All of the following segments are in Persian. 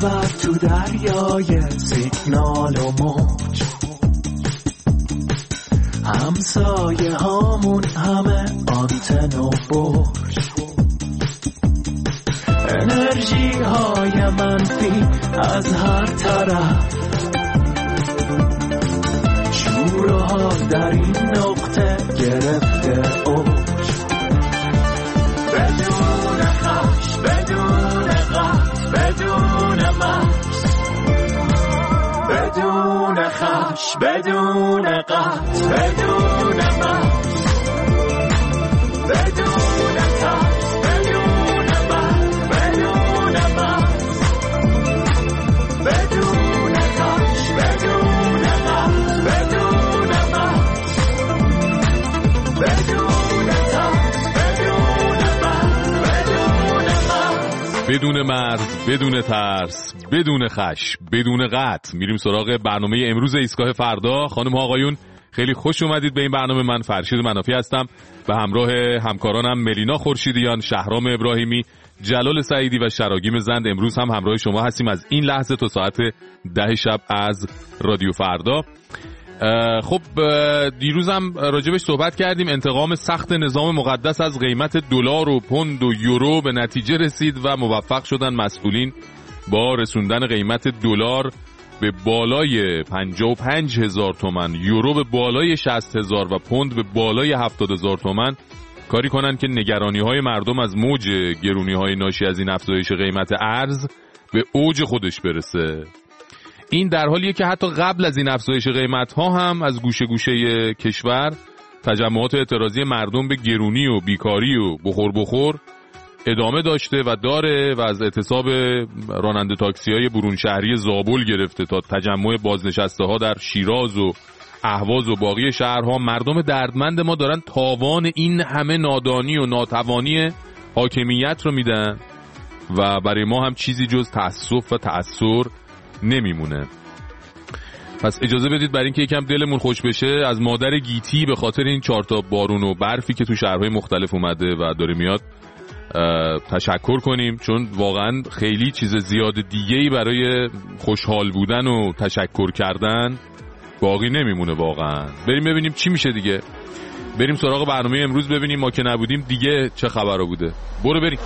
ببر تو دریای سیگنال و موج، همسایه هامون همه آنتن و برج، انرژی های منفی از هر طرف، شور ها در این نقطه گرفته اوج، بدون خش، بدون قط، بدون مرز، بدون خش، بدون قط، بدون مرز، بدون ترس، بدون مرز، بدون مرز، بدون خش، بدون قط، بدون مرز، بدون ترس، بدون مرز، بدون مرز، بدون مرز، بدون ترس، بدون خش، بدون قطع. میریم سراغ برنامه امروز ایستگاه فردا. خانم ها آقایون خیلی خوش اومدید به این برنامه. من فرشید منافی هستم و همراه همکارانم ملینا خورشیدیان، شهرام ابراهیمی، جلال سعیدی و شراگیم زند امروز هم همراه شما هستیم از این لحظه تا ساعت 10 شب از رادیو فردا. خب دیروز هم راجبش صحبت کردیم. انتقام سخت نظام مقدس از قیمت دلار و پوند و یورو به نتیجه رسید و موفق شدن مسئولین با رسوندن قیمت دلار به بالای 55,000 تومان، یورو به بالای 60,000 و پوند به بالای 70,000 تومان کاری کنن که نگرانی‌های مردم از موج گرونی‌های ناشی از این افزایش قیمت ارز به اوج خودش برسه. این در حالیه که حتی قبل از این افزایش قیمت‌ها هم از گوشه گوشه کشور تجمعات اعتراضی مردم به گرونی و بیکاری و بخور ادامه داشته و داره و از اعتصاب راننده تاکسی‌های برون شهری زابل گرفته تا تجمع بازنشسته‌ها در شیراز و اهواز و باقی شهرها. مردم دردمند ما دارن تاوان این همه نادانی و ناتوانی حاکمیت رو میدن و برای ما هم چیزی جز تأسف و تأثر نمیمونه. پس اجازه بدید برای اینکه یکم دلمون خوش بشه از مادر گیتی به خاطر این 4 تا بارون و برفی که تو شهرهای مختلف اومده و داره میاد تشکر کنیم، چون واقعا خیلی چیز زیاد دیگه‌ای برای خوشحال بودن و تشکر کردن باقی نمیمونه واقعا. بریم ببینیم چی میشه دیگه. بریم سراغ برنامه امروز ببینیم ما که نبودیم دیگه چه خبرها بوده. برو بریم.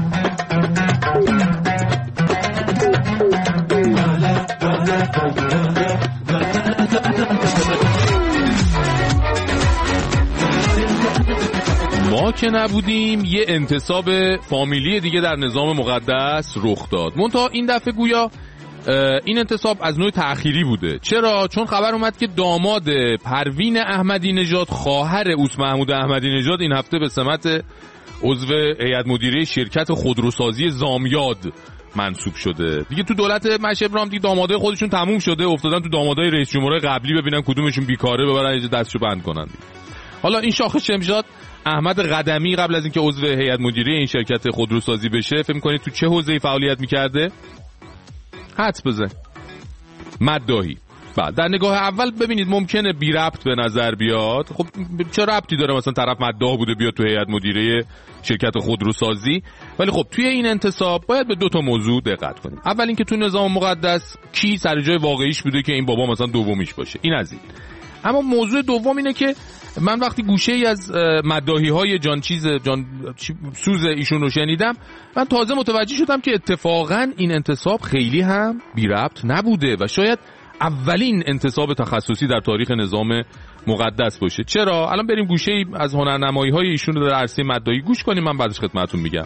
ما که نبودیم یه انتصاب فامیلی دیگه در نظام مقدس رخ داد. منتها این دفعه گویا این انتصاب از نوع تأخیری بوده. چرا؟ چون خبر اومد که داماد پروین احمدی نژاد، خواهر اوس محمود احمدی نژاد، این هفته به سمت عضو هیئت مدیره شرکت خودروسازی زامیاد منصوب شده. دیگه تو دولت مشهبرام دیگه دامادای خودشون تموم شده، افتادن تو دامادای رئیس جمهور قبلی ببینن کدومشون بیکاره ببرن اینجا دستشو بند کنن. حالا این شاخ شمشاد احمد قدمی قبل از اینکه عضو هیئت مدیره این شرکت خودروسازی بشه فکر می‌کنید تو چه حوزه‌ای فعالیت می‌کرده؟ حدس بزن. مداحی. بعد در نگاه اول ببینید ممکنه بی ربط به نظر بیاد. خب چه ربطی داره مثلا طرف مداح بوده بیاد تو هیئت مدیره شرکت خودروسازی؟ ولی خب توی این انتصاب باید به 2 تا موضوع دقت کنیم. اول اینکه تو نظام مقدس کی سر جای واقعیش بوده که این بابا مثلا دومیش باشه. این از این. اما موضوع دوم اینه که من وقتی گوشه‌ای از مداحی‌های جان سوز ایشون رو شنیدم، من تازه متوجه شدم که اتفاقاً این انتصاب خیلی هم بی ربط نبوده و شاید اولین انتصاب تخصصی در تاریخ نظام مقدس باشه. چرا؟ الان بریم گوشه‌ای از هنرنمایی‌های ایشون رو در عرصه مداحی گوش کنیم، من بعدش خدمتتون میگم.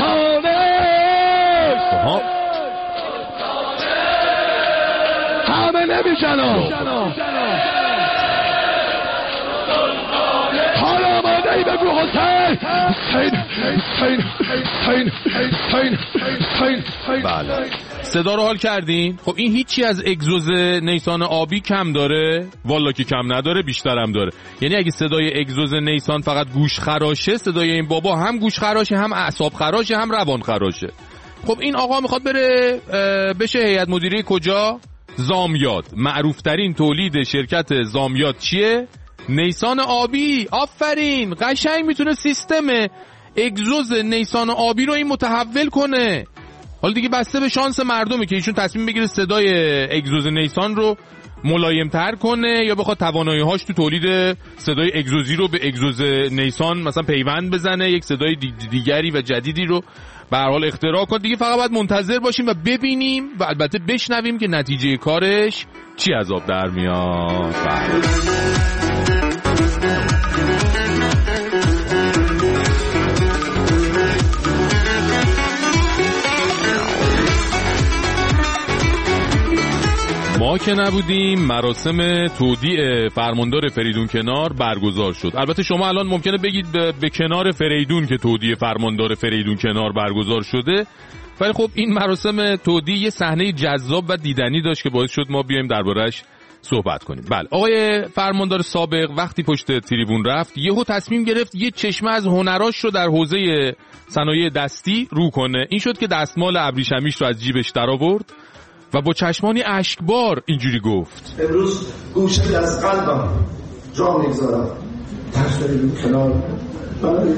همه نمیشنم حالا آماده ای بگو حسین. بله صدا رو حال کردین؟ خب این هیچی از اگزوز نیسان آبی کم داره؟ والا که کم نداره، بیشتر هم داره. یعنی اگه صدای اگزوز نیسان فقط گوش خراشه، صدای این بابا هم گوش خراشه، هم اعصاب خراشه، هم روان خراشه. خب این آقا میخواد بره بشه هیئت مدیره کجا؟ زامیاد. معروف ترین تولید شرکت زامیاد چیه؟ نیسان آبی. آفرین، قشنگ میتونه سیستم اگزوز نیسان آبی رو این متحول کنه. حالا دیگه بسته به شانس مردمه که ایشون تصمیم بگیره صدای اگزوز نیسان رو ملایم تر کنه یا بخواد توانایی‌هاش تو تولید صدای اگزوزی رو به اگزوز نیسان مثلا پیوند بزنه، یک صدای دیگری و جدیدی رو به هر حال اختراع کنه. دیگه فقط باید منتظر باشیم و ببینیم و البته بشنویم که نتیجه کارش چی از آب در میاد. ما که نبودیم مراسم تودیع فرماندار فریدون کنار برگزار شد. البته شما الان ممکنه بگید به کنار فریدون که تودیع فرماندار فریدون کنار برگزار شده، ولی خب این مراسم تودیع یه صحنه جذاب و دیدنی داشت که باعث شد ما بیایم دربارش صحبت کنیم. بله، آقای فرماندار سابق وقتی پشت تریبون رفت یهو تصمیم گرفت یه چشمه از هنراش رو در حوزه صنایع دستی رو کنه. این شد که دستمال ابریشمیش رو از جیبش درآورد و با چشمانی اشکبار اینجوری گفت: امروز گوشه از قلبم جا میگذارم تشتری کنار برای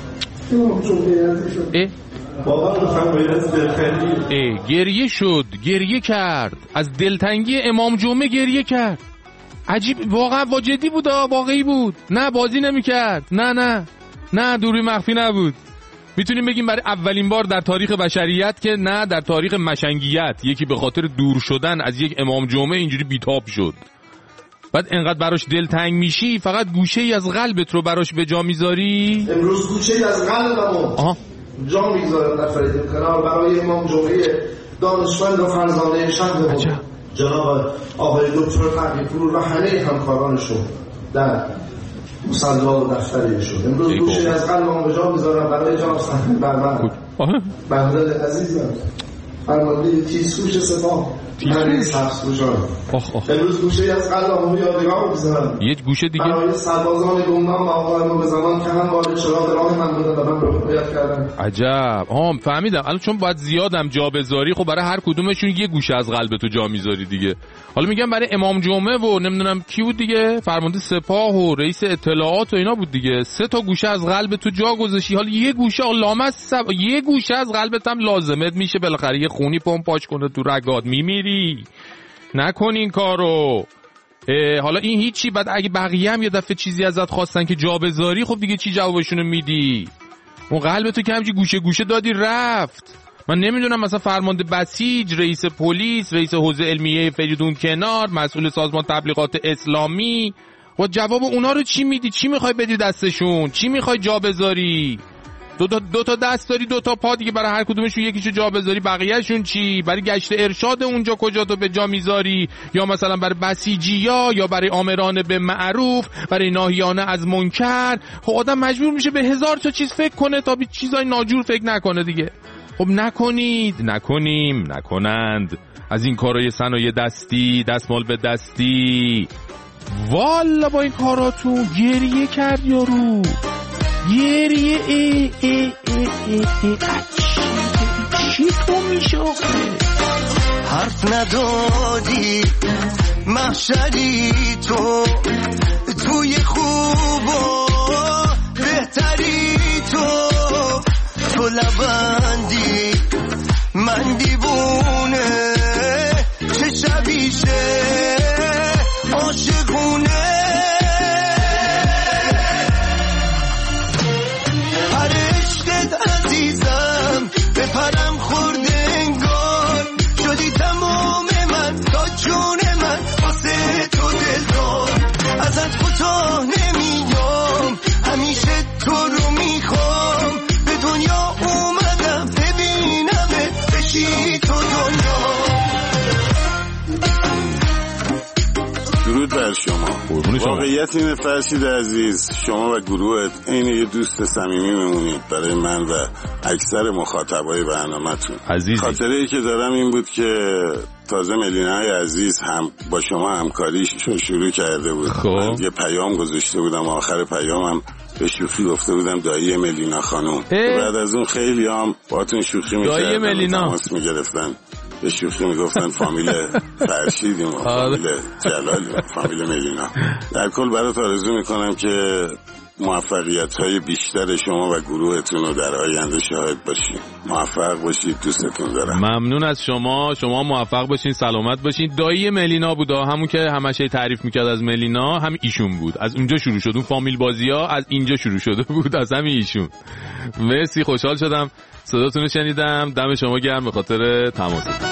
گریه شد، گریه کرد، از دلتنگی امام جمعه گریه کرد. عجیب، واقعا واجدی بود، واقعی بود، نه بازی نمی کرد، نه دوری مخفی نبود. میتونیم بگیم برای اولین بار در تاریخ بشریت که نه در تاریخ مشنگیت یکی به خاطر دور شدن از یک امام جمعه اینجوری بیتاب شد. بعد انقدر براش دلتنگ میشی فقط گوشه ای از قلبت رو براش به جا میذاری. امروز گوشه ای از قلبمو جا میذارم در فریدون کنار برای امام جمعه دانشمند و فرزانه شهر جناب آقای دکتر تقی‌پور و همه همکارانشون در مصلا و دفتریشون. امروز گوشه از قلبمو به جا میذارم برای جناب صاحب برمن بندل عزیزم فرمانده تیزهوش سپاه همین سبزپوشان. امروز گوشه از قلبمو یادگار میذارم یک گوشه دیگه برای سربازان گمنام و آقایان به زمان که هم وارد چراغ راه من بودن و من رو حمایت کردم. عجب، فهمیدم. الان چون باید زیادم جا بذاری خب برای هر کدومشون یه گوشه از قلبتو جا میذاری دیگه. حالا میگم برای امام جمعه و نمیدونم کی بود دیگه، فرمانده سپاه و رئیس اطلاعات و اینا بود دیگه، 3 تا گوشه از قلبتو جا گذاشتی. حالا یه گوشه یه گوشه از قلبت هم لازمت میشه بالاخره یه خونی پمپاژ کنه تو رگات، میمیری. نکن این کارو. حالا این هیچی، بعد اگه بقیه هم یه دفعه چیزی ازت خواستن که جا بذاری خب دیگه چی جوابشونو میدی؟ اون قلبتو که همچی گوشه گوشه دادی رفت. من نمیدونم مثلا فرمانده بسیج، رئیس پلیس، رئیس حوزه علمیه فریدون کنار، مسئول سازمان تبلیغات اسلامی، و جواب اونا رو چی میدی؟ چی میخوای بدی دستشون؟ چی میخوای جا بذاری؟ دو تا دست داری، 2 تا پا دیگه، برای هر کدومشون یکیشو جا بذاری، بقیه‌شون چی؟ برای گشت ارشاد اونجا کجا تو به جا میذاری؟ یا مثلا برای بسیجیا، یا برای آمران به معروف، برای ناهیانه از منکر؟ خب آدم مجبور میشه به 1000 تا چیز فکر کنه تا به چیزای ناجور فکر نکنه دیگه. خب نکنند از این کارهای صنایع دستی، دستمال به دستی. والا با این کاراتون گریه کرد یارو، گریه. چی تو میشه حرف نداری محشری تو توی خوب و بهتری تو لبندی من دیوونه چه شبیشه عاشقونه هر عشقت عزیزم بپرم خورده انگار شدی تمام من تا جون من واسه تو دلدار ازت کوتاه نمیام همیشه تو رو میخوام به دنیا اومدم ببینمت بشی تو دنیا. درود بر شما. واقعیت اینه فرشید عزیز، شما و گروهت عین یه دوست صمیمی میمونید برای من و اکثر مخاطبای برنامه‌تون. خاطره‌ای که دارم این بود که تازه ملینای عزیز هم با شما همکاریش شروع کرده بود. من یه پیام گذاشته بودم، آخر پیامم به شوخی گفته بودم دایی ملینا خانم. بعد از اون خیلی هم باهاتون شوخی می‌کردن، تماس می‌گرفتن، به شوخی میگفتن فامیل فرشیدیم و فامیل جلالیم، فامیل ملینا. در کل برات آرزو میکنم که موفقیت‌های بیشتر شما و گروهتون رو در آینده شاهد باشیم. موفق باشید، دوستتون دارم. ممنون از شما موفق باشین، سلامت باشین. دایی ملینا بود، همون که همش تعریف میکرد از ملینا، هم ایشون بود. از اونجا شروع شد، اون فامیل بازی‌ها از اینجا شروع شده بود، از همین ایشون. مرسی، خوشحال شدم صداتون رو شنیدم. دم شما گرم به خاطر تماستون.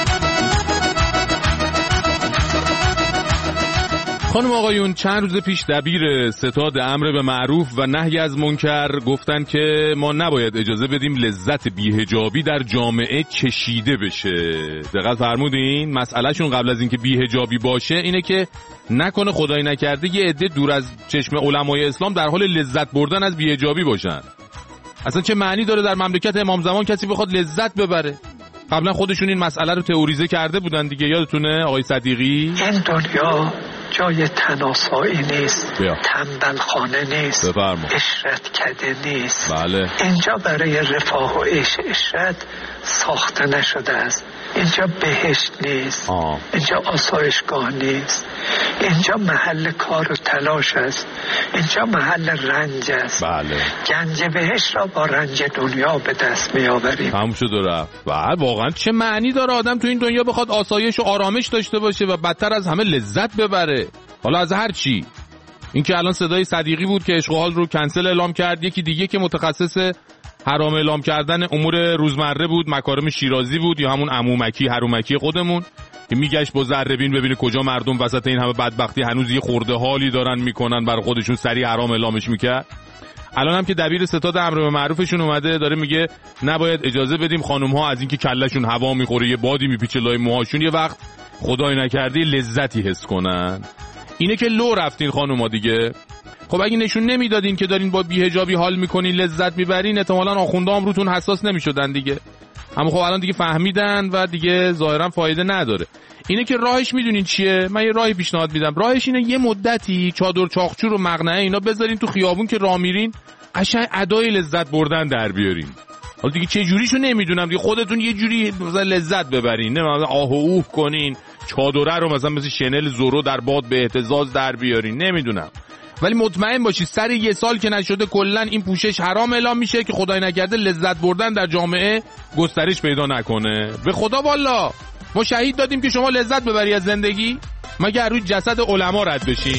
خانم آقایون، چند روز پیش دبیر ستاد امر به معروف و نهی از منکر گفتن که ما نباید اجازه بدیم لذت بی‌حجابی در جامعه چشیده بشه. دقت فرمودین؟ مسئلهشون قبل از اینکه بی‌حجابی باشه اینه که نکنه خدای نکرده یه عده دور از چشم علمای اسلام در حال لذت بردن از بی‌حجابی باشن. اصلا چه معنی داره در مملکت امام زمان کسی بخواد لذت ببره؟ قبلا خودشون این مسئله رو تئوریزه کرده بودن دیگه، یادتونه آقای صدیقی؟ این دنیا جای تناسایی نیست، تنبل خانه نیست، عشرت کده نیست. بله. اینجا برای رفاه و عیش عشرت ساخته نشده است. اینجا بهشت نیست، اینجا آسایشگاه نیست، اینجا محل کار و تلاش است، اینجا محل رنج است. بله. گنج بهشت را با رنج دنیا به دست می آوریم. تموم شد و رفت. واقعا چه معنی داره آدم تو این دنیا بخواد آسایش و آرامش داشته باشه و بدتر از همه لذت ببره؟ حالا از هر چی. این که الان صدای صدیقی بود که عشق و حال رو کنسل اعلام کرد، یکی دیگه که متخصص حرام اعلام کردن امور روزمره بود، مکارم شیرازی بود، یا همون عمومکی حرومکی خودمون که میگشت با ذره بین ببینه کجا مردم وسط این همه بدبختی هنوز یه خورده حالی دارن میکنن برای خودشون، سریع حرام اعلامش میکرد. الان هم که دبیر ستاد امر به معروفشون اومده داره میگه نباید اجازه بدیم خانم‌ها از اینکه کلهشون هوا میخوره یه بادی میپیچه لای موهاشون یه وقت خدای نکرده لذتی حس کنن. اینه که لو رفتین خانم‌ها دیگه. خب اگه نشون نمیدادین که دارین با بی‌حجابی حال میکنین لذت میبرین، احتمالاً آخوندا هم روتون حساس نمیشدن دیگه. اما خب الان دیگه فهمیدن و دیگه ظاهرا فایده نداره. اینه که راهش میدونین چیه؟ من یه راهی پیشنهاد میدم. راهش اینه یه مدتی چادر چاقچور و مقنعه اینا بذارین تو خیابون که راه میرین قشنگ ادای لذت بردن در بیارین. حالا دیگه چه جوریشو نمیدونم دیگه، خودتون یه جوری مثلا لذت ببرین، نه مثلا آه و اوه کنین، چادره رو مثلا مثل شنل زورو در باد به اهتزاز در بیارین، نمیدونم. ولی مطمئن باشی سر یه سال که نشده کلن این پوشش حرام اعلام میشه که خدای نکرده لذت بردن در جامعه گسترش پیدا نکنه. به خدا والا ما شهید دادیم که شما لذت ببری از زندگی، مگر روی جسد علما رد بشی؟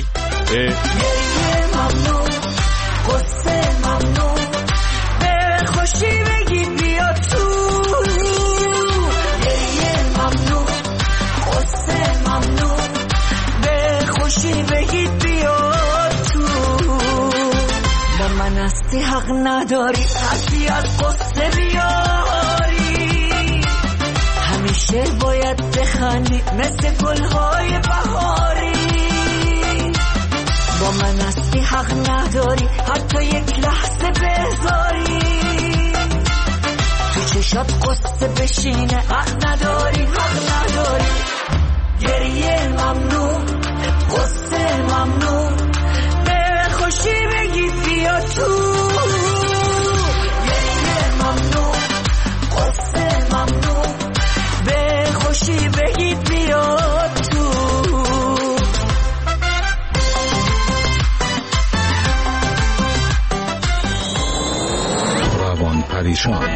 ممنون قصه ممنون به خوشی بگی بیا تو، ممنون قصه ممنون به خوشی بگی بیا تو. با من هستی حق نداری حقی از قصه بیاری، همیشه باید بخندی مثل گلهای بهاری. با من هستی حق نداری حتی یک لحظه بذاری، تو چشات قصه بشینه حق نداری حق نداری. گریه ممنون قصه ممنون به خوشی بگی بیا تو، گریه ممنون قصه ممنون به خوشی بگی بیا تو. روان پریشان.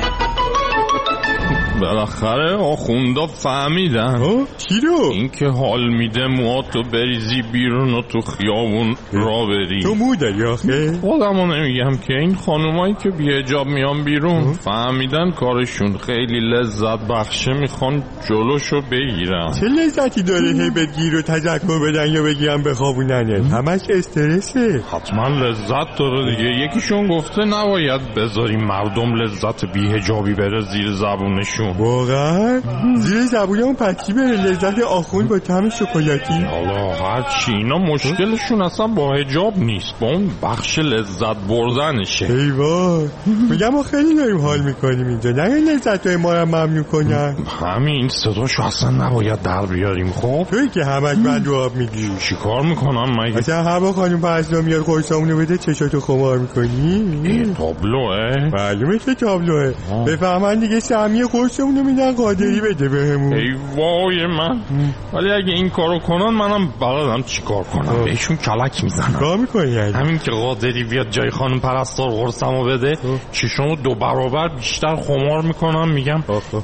بالاخره آخوندا فهمیدن چی رو؟ این که حال میده مواتو بریزی بیرون و تو خیابون را بری. تو مو داری آخه؟ خودمو نمیگم که این خانومایی که بی‌حجاب میان بیرون فهمیدن کارشون خیلی لذت بخشه، میخوان جلوشو بگیرن. چه لذتی داره هی بگیر و تذکر بدن یا بگیرن بخوابوننه؟ همش استرسه. حتما لذت داره دیگه. یکیشون گفته نباید بذاریم مردم لذت بی‌حجابی بره زیر زبونشون. واقعا؟ زیر زبون اون پکی بره لذت آخوند با طعم شکلاتی؟ حالا هرچی اینا مشکلشون اصلا با حجاب نیست، با اون بخش لذت بردنشه. ای وای، میگم ما خیلی داریم حال میکنیم اینجا، نه این لذت‌های ما رو ممنوع کنن. همین صداشو اصلا نباید در بیاریم. خب توی که همش من رو آب میگی چی کار میکنم مگه؟ اصلا هوا خانم پرسنا میاد قرصامونو بده چشاتو خمار میکنی؟ این تابلوه؟ معلومه که تابلوه. بفهمن دیگه سهمیه قرص فلوسمونو میدن قادری بده بهمون. ای وای من. ولی اگه این کارو کنن منم بلدم چیکار کنم. بهشون کلک میزنم. کار میکنی؟ همین که قادری بیاد جای خانم پرستار قرصمو بده چشمو 2 برابر بیشتر خمار میکنم. میگم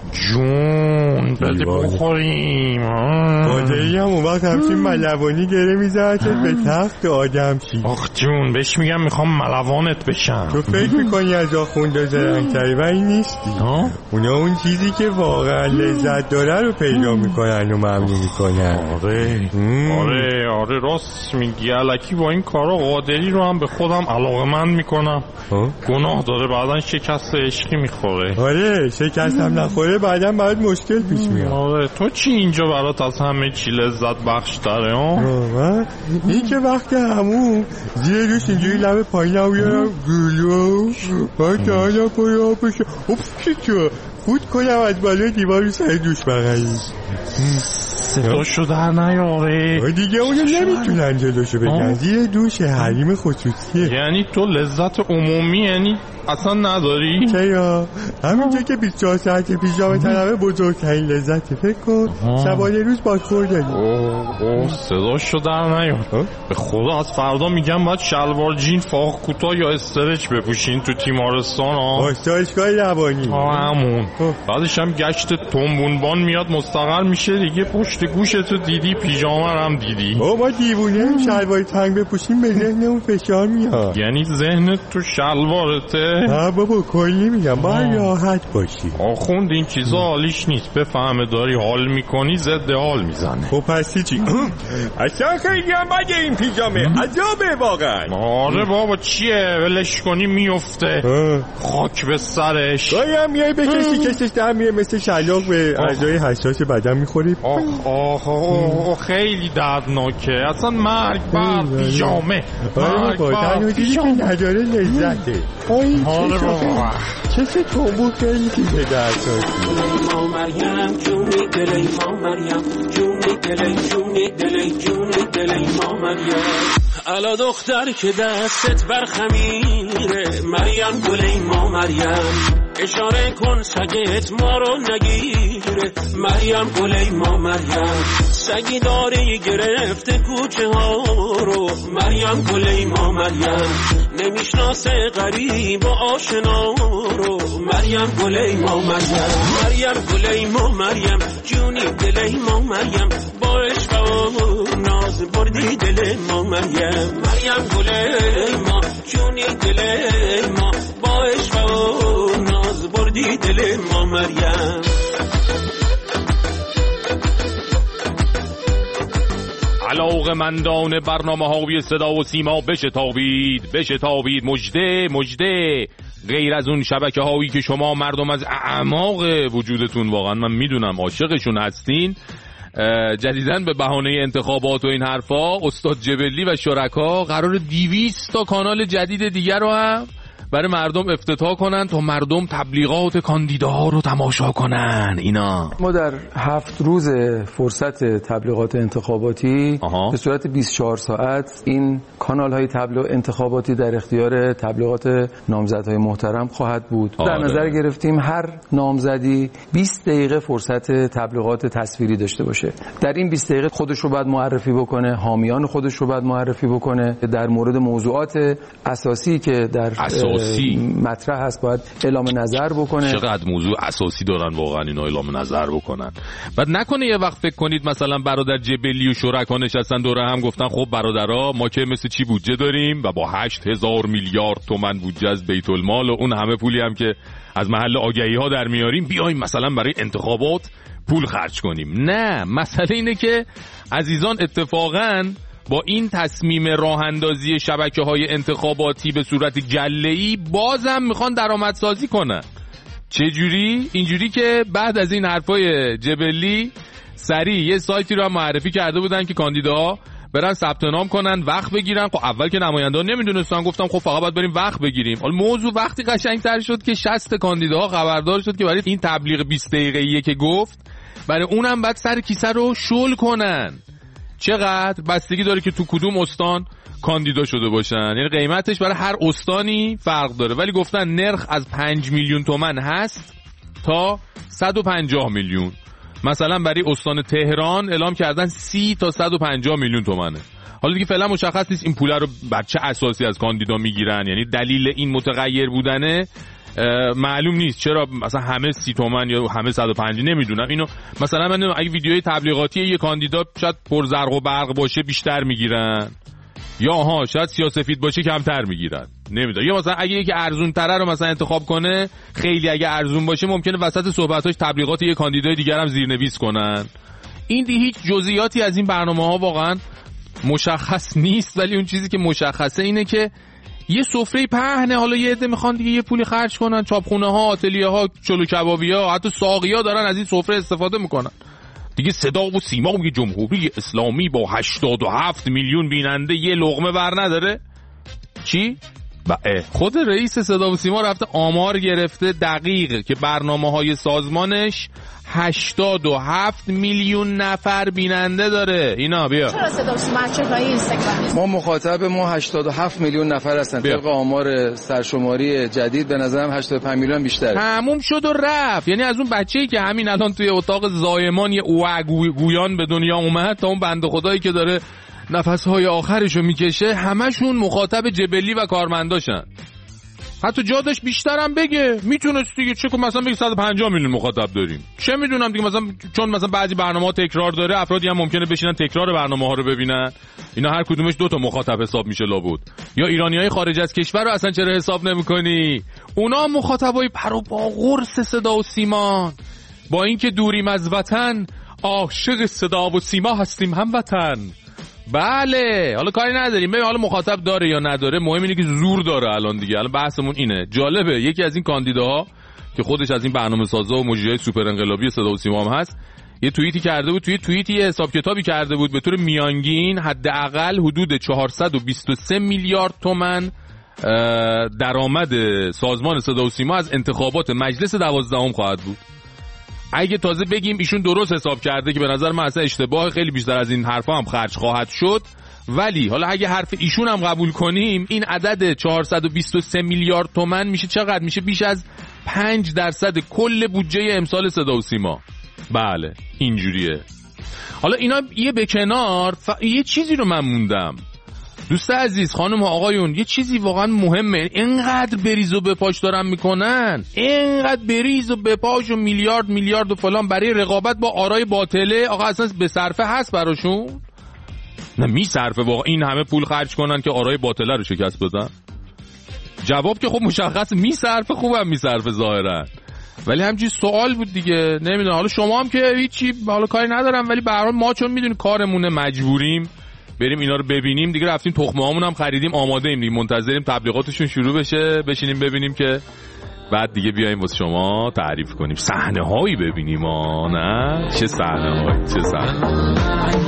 جون بده بخوریم. قادری هم اون وقت همچین ملوانی گره میزد به تخت آدم چی. آخ جون بهش میگم میخوام ملوانت بشم. تو فکر میکنی از آخونده زرنگتری و این نیستی. اونا اون چیزی که واقعا لذت داره رو پیدا میکنن و ممنون میکنن. آره راست میگی. الکی با این کارا قادری رو هم به خودم علاقه‌مند میکنم. گناه داره بعدن شکست عشقی میخوره. آره شکست هم نخوره بعدن برات مشکل پیش میاد. آره تو چی اینجا برات از همه چی لذت بخش داره؟ این که وقت همون زیر دوش اینجوری لبه پایین هم بیارم گلو باید دارم پای آبشه چی خود کنم از بالای دیوار رو سر دوش بغلی صداشو در نیاره دیگه اونو نمیتونن جلوشو بگن. زیر دوش حریم خصوصیه. یعنی تو لذت عمومی یعنی اصلا نداری؟ چرا؟ همینجا که 24 ساعت پیژامه تنمه بزرگترین لذت. فکر کن شبانه روز بادخور داری. صداشو در نیار. به خدا از فردا میگم باید شلوار جین فاق کوتاه یا استرچ بپوشین تو تیمارستان. آستایشگاه روانی همون. بعدش هم گشت تنبونبان میاد مستقر میشه دیگه. پشت گوشتو دیدی پیژامه هم دیدی. ما دیوونه هم شلوار تنگ بپوشیم به ذهنمون فشار میاد. یعنی ذهنت تو شلوارته؟ بابا کلی میگم باید راحت باشی. آخوند این چیزا حالیش نیست. بفهمه داری حال میکنی ضد حال میزنه. خب پس چی؟ اصلا خیلی هم بگه این پیژامه عجابه واقعا. آره بابا چیه ولش کنی میفته. خاک به سرش. گاهی هم میای بکشی کشش در میره مثل شلاق به اعضای حساس بدن میخوری. آخ خیلی دردناکه. اصلا مرگ بر پیژامه. مرگ بر پیژامه نداره لذته. آره بابا چه تومبو خیلی چیزه درساتی. ما مریم جونی دلی ما مریم جونی دلی جونی دلی جونی دلی ما مریم الا دختر که دستت بر خمیره مریم گلی ما مریم اشاره کن سگت ما رو نگیره مریم گلی ما مریم سگی داری گرفته کوچه ها رو مریم گلی ما مریم نمیشناسه غریب و آشنا رو مریم گلی ما مریم مریم گلی ما مریم جونی دلی ما مریم با عشق و ناز بردی دل ما مریم مریم گلی ما جونی دل ما با عشق و ناز بردی دل ما مریم علاقه‌مندان برنامه‌های صدا و سیما بشتابید مژده غیر از اون شبکه‌هایی که شما مردم از اعماق وجودتون واقعا من میدونم عاشقشون هستین جدیداً به بهانه انتخابات و این حرفا استاد جبلی و شرکا قرار 200 تا کانال جدید دیگر رو هم برای مردم افتتاح کنن تا مردم تبلیغات کاندیداها رو تماشا کنن. اینا ما در 7 روز فرصت تبلیغات انتخاباتی به صورت 24 ساعت این کانال های تبلیغ انتخاباتی در اختیار تبلیغات نامزدهای محترم خواهد بود. در نظر گرفتیم هر نامزدی 20 دقیقه فرصت تبلیغات تصویری داشته باشه. در این 20 دقیقه خودش رو باید معرفی بکنه، حامیان خودش رو باید معرفی بکنه، در مورد موضوعات اساسی که در مطرح هست باید اعلام نظر بکنه. چقدر موضوع اساسی دارن واقعا اینا اعلام نظر بکنن. بعد نکنه یه وقت فکر کنید مثلا برادر جبلی و شرکا نشستن دوره هم گفتن خب برادرها ما که مثل چی بودجه داریم و با 8000 میلیارد تومان بودجه از بیت المال و اون همه پولی هم که از محل آگهی ها در میاریم بیایم مثلا برای انتخابات پول خرج کنیم. نه، مسئله اینه که عزیزان اتفاقاً با این تصمیم راه اندازی شبکه‌های انتخاباتی به صورت گله‌ای بازم میخوان درآمدسازی کنن. چه جوری؟ اینجوری که بعد از این حرفای جبلی سریع یه سایتی رو هم معرفی کرده بودن که کاندیداها برن ثبت نام کنن، وقت بگیرن. خب اول که نماینده‌ها نمیدونستن، گفتم خب فقط باید بریم وقت بگیریم. حالا موضوع وقتی قشنگ‌تر شد که 60 کاندیداها خبردار شد که برای این تبلیغ 20 دقیقه‌ایه که گفت برای اونم بعد سر کیسه رو شل کنن. چقدر؟ بستگی داره که تو کدوم استان کاندیدا شده باشن، یعنی قیمتش برای هر استانی فرق داره، ولی گفتن نرخ از 5 میلیون تومان هست تا 150 میلیون. مثلا برای استان تهران اعلام کردن 30 تا 150 میلیون تومنه. حالا دیگه فعلا مشخص نیست این پوله رو بر چه اساسی از کاندیدا میگیرن، یعنی دلیل این متغیر بودنه معلوم نیست. چرا مثلا همه 30 تومن یا همه 150 نمیدونم اینو. مثلا من اگه ویدیوی تبلیغاتی یه کاندیدا شاید پر زرق و برق باشه بیشتر میگیرن، یا شاید سیاه‌سفید باشه کمتر میگیرن، نمیدونم. یا مثلا اگه یکی ارزون تره رو مثلا انتخاب کنه، خیلی اگه ارزون باشه ممکنه وسط صحبتاش تبلیغات یه کاندیدای دیگر هم زیرنویس کنن. این هیچ جزئیاتی از این برنامه‌ها واقعا مشخص نیست، ولی اون چیزی که مشخصه اینه که یه سفره پهنه. حالا یه عده میخوان دیگه یه پولی خرج کنن، چاپخونه ها، آتلیه ها، چلو کبابی ها، حتی ساقی ها دارن از این سفره استفاده میکنن دیگه. صدا و سیمای جمهوری اسلامی با 87 میلیون بیننده یه لقمه بر نداره. چی؟ خود رئیس صدا و سیما رفته آمار گرفته دقیق که برنامه‌های سازمانش 87 میلیون نفر بیننده داره. اینا بیا. چرا صدا و سیما چرای اینستاگرام؟ ما مخاطب ما 87 میلیون نفر هستن. طبق آمار سرشماری جدید به نظرم 85 میلیون بیشتره. تموم شد و رفت. یعنی از اون بچه‌ای که همین الان توی اتاق زایمان یه گویان به دنیا اومد تا اون بنده خدایی که داره نفسهای آخرشو میکشه، همشون مخاطب جبلی و کارمنداشن. حتی جا داشت بیشترم بگه، میتونست دیگه. چه مثلا بگه 150 میلیون مخاطب داریم، چه میدونم دیگه. مثلا چون مثلا بعضی برنامه‌ها تکرار داره، افرادی هم ممکنه بشینن تکرار برنامه‌ها رو ببینن، اینا هر کدومش 2 تا مخاطب حساب میشه لابد. یا ایرانیای خارج از کشور رو اصلا چرا حساب نمی‌کنی؟ اونا مخاطبای پر و با قرص صدا و سیما. با اینکه دوریم از وطن، عاشق صدا و سیما هستیم هموطن. بله، حالا کاری نداریم. ببین حالا مخاطب داره یا نداره، مهم اینه که زور داره. الان دیگه الان بحثمون اینه. جالبه یکی از این کاندیداها که خودش از این برنامه‌سازا و مجریای سوپر انقلابی صدا و سیما هم هست، یه توییتی کرده بود. توی توییتی یه حساب کتابی کرده بود به طور میانگین حداقل حدود 423 میلیارد تومان درآمد سازمان صدا و سیما از انتخابات مجلس 12 خواهد بود. اگه تازه بگیم ایشون درست حساب کرده که به نظر من اصلا اشتباه، خیلی بیشتر از این حرفا هم خرج خواهد شد. ولی حالا اگه حرف ایشون هم قبول کنیم، این عدد 423 میلیارد تومان میشه چقدر؟ میشه بیش از 5% کل بودجه امسال صدا و سیما. بله اینجوریه. حالا اینا یه به کنار، یه چیزی رو من موندم دوست عزیز، خانم و آقایون، یه چیزی واقعا مهمه. اینقدر بریز و بپاش دارن میکنن، اینقدر بریز و بپاش و میلیارد و فلان برای رقابت با آرای باطله. آقا اصلا به صرفه هست براشون؟ نه میصرفه واقعا این همه پول خرج کنن که آرای باطله رو شکست بدن؟ جواب که خب مشخص میصرفه، خوبم میصرفه ظاهرا، ولی همچین سوال بود دیگه. نمیدونم حالا شما هم که هیچی حالا کاری ندارم، ولی به هر حال ما چون میدونیم کارمونه، مجبوریم بریم اینا رو ببینیم دیگه. رفتیم تخمه‌هامون هم خریدیم، آماده ایم دیگه، منتظریم تبلیغاتشون شروع بشه، بشینیم ببینیم که بعد دیگه بیایم واسه شما تعریف کنیم. صحنه‌هایی ببینیم. نه چه صحنه‌هایی، چه صحنه.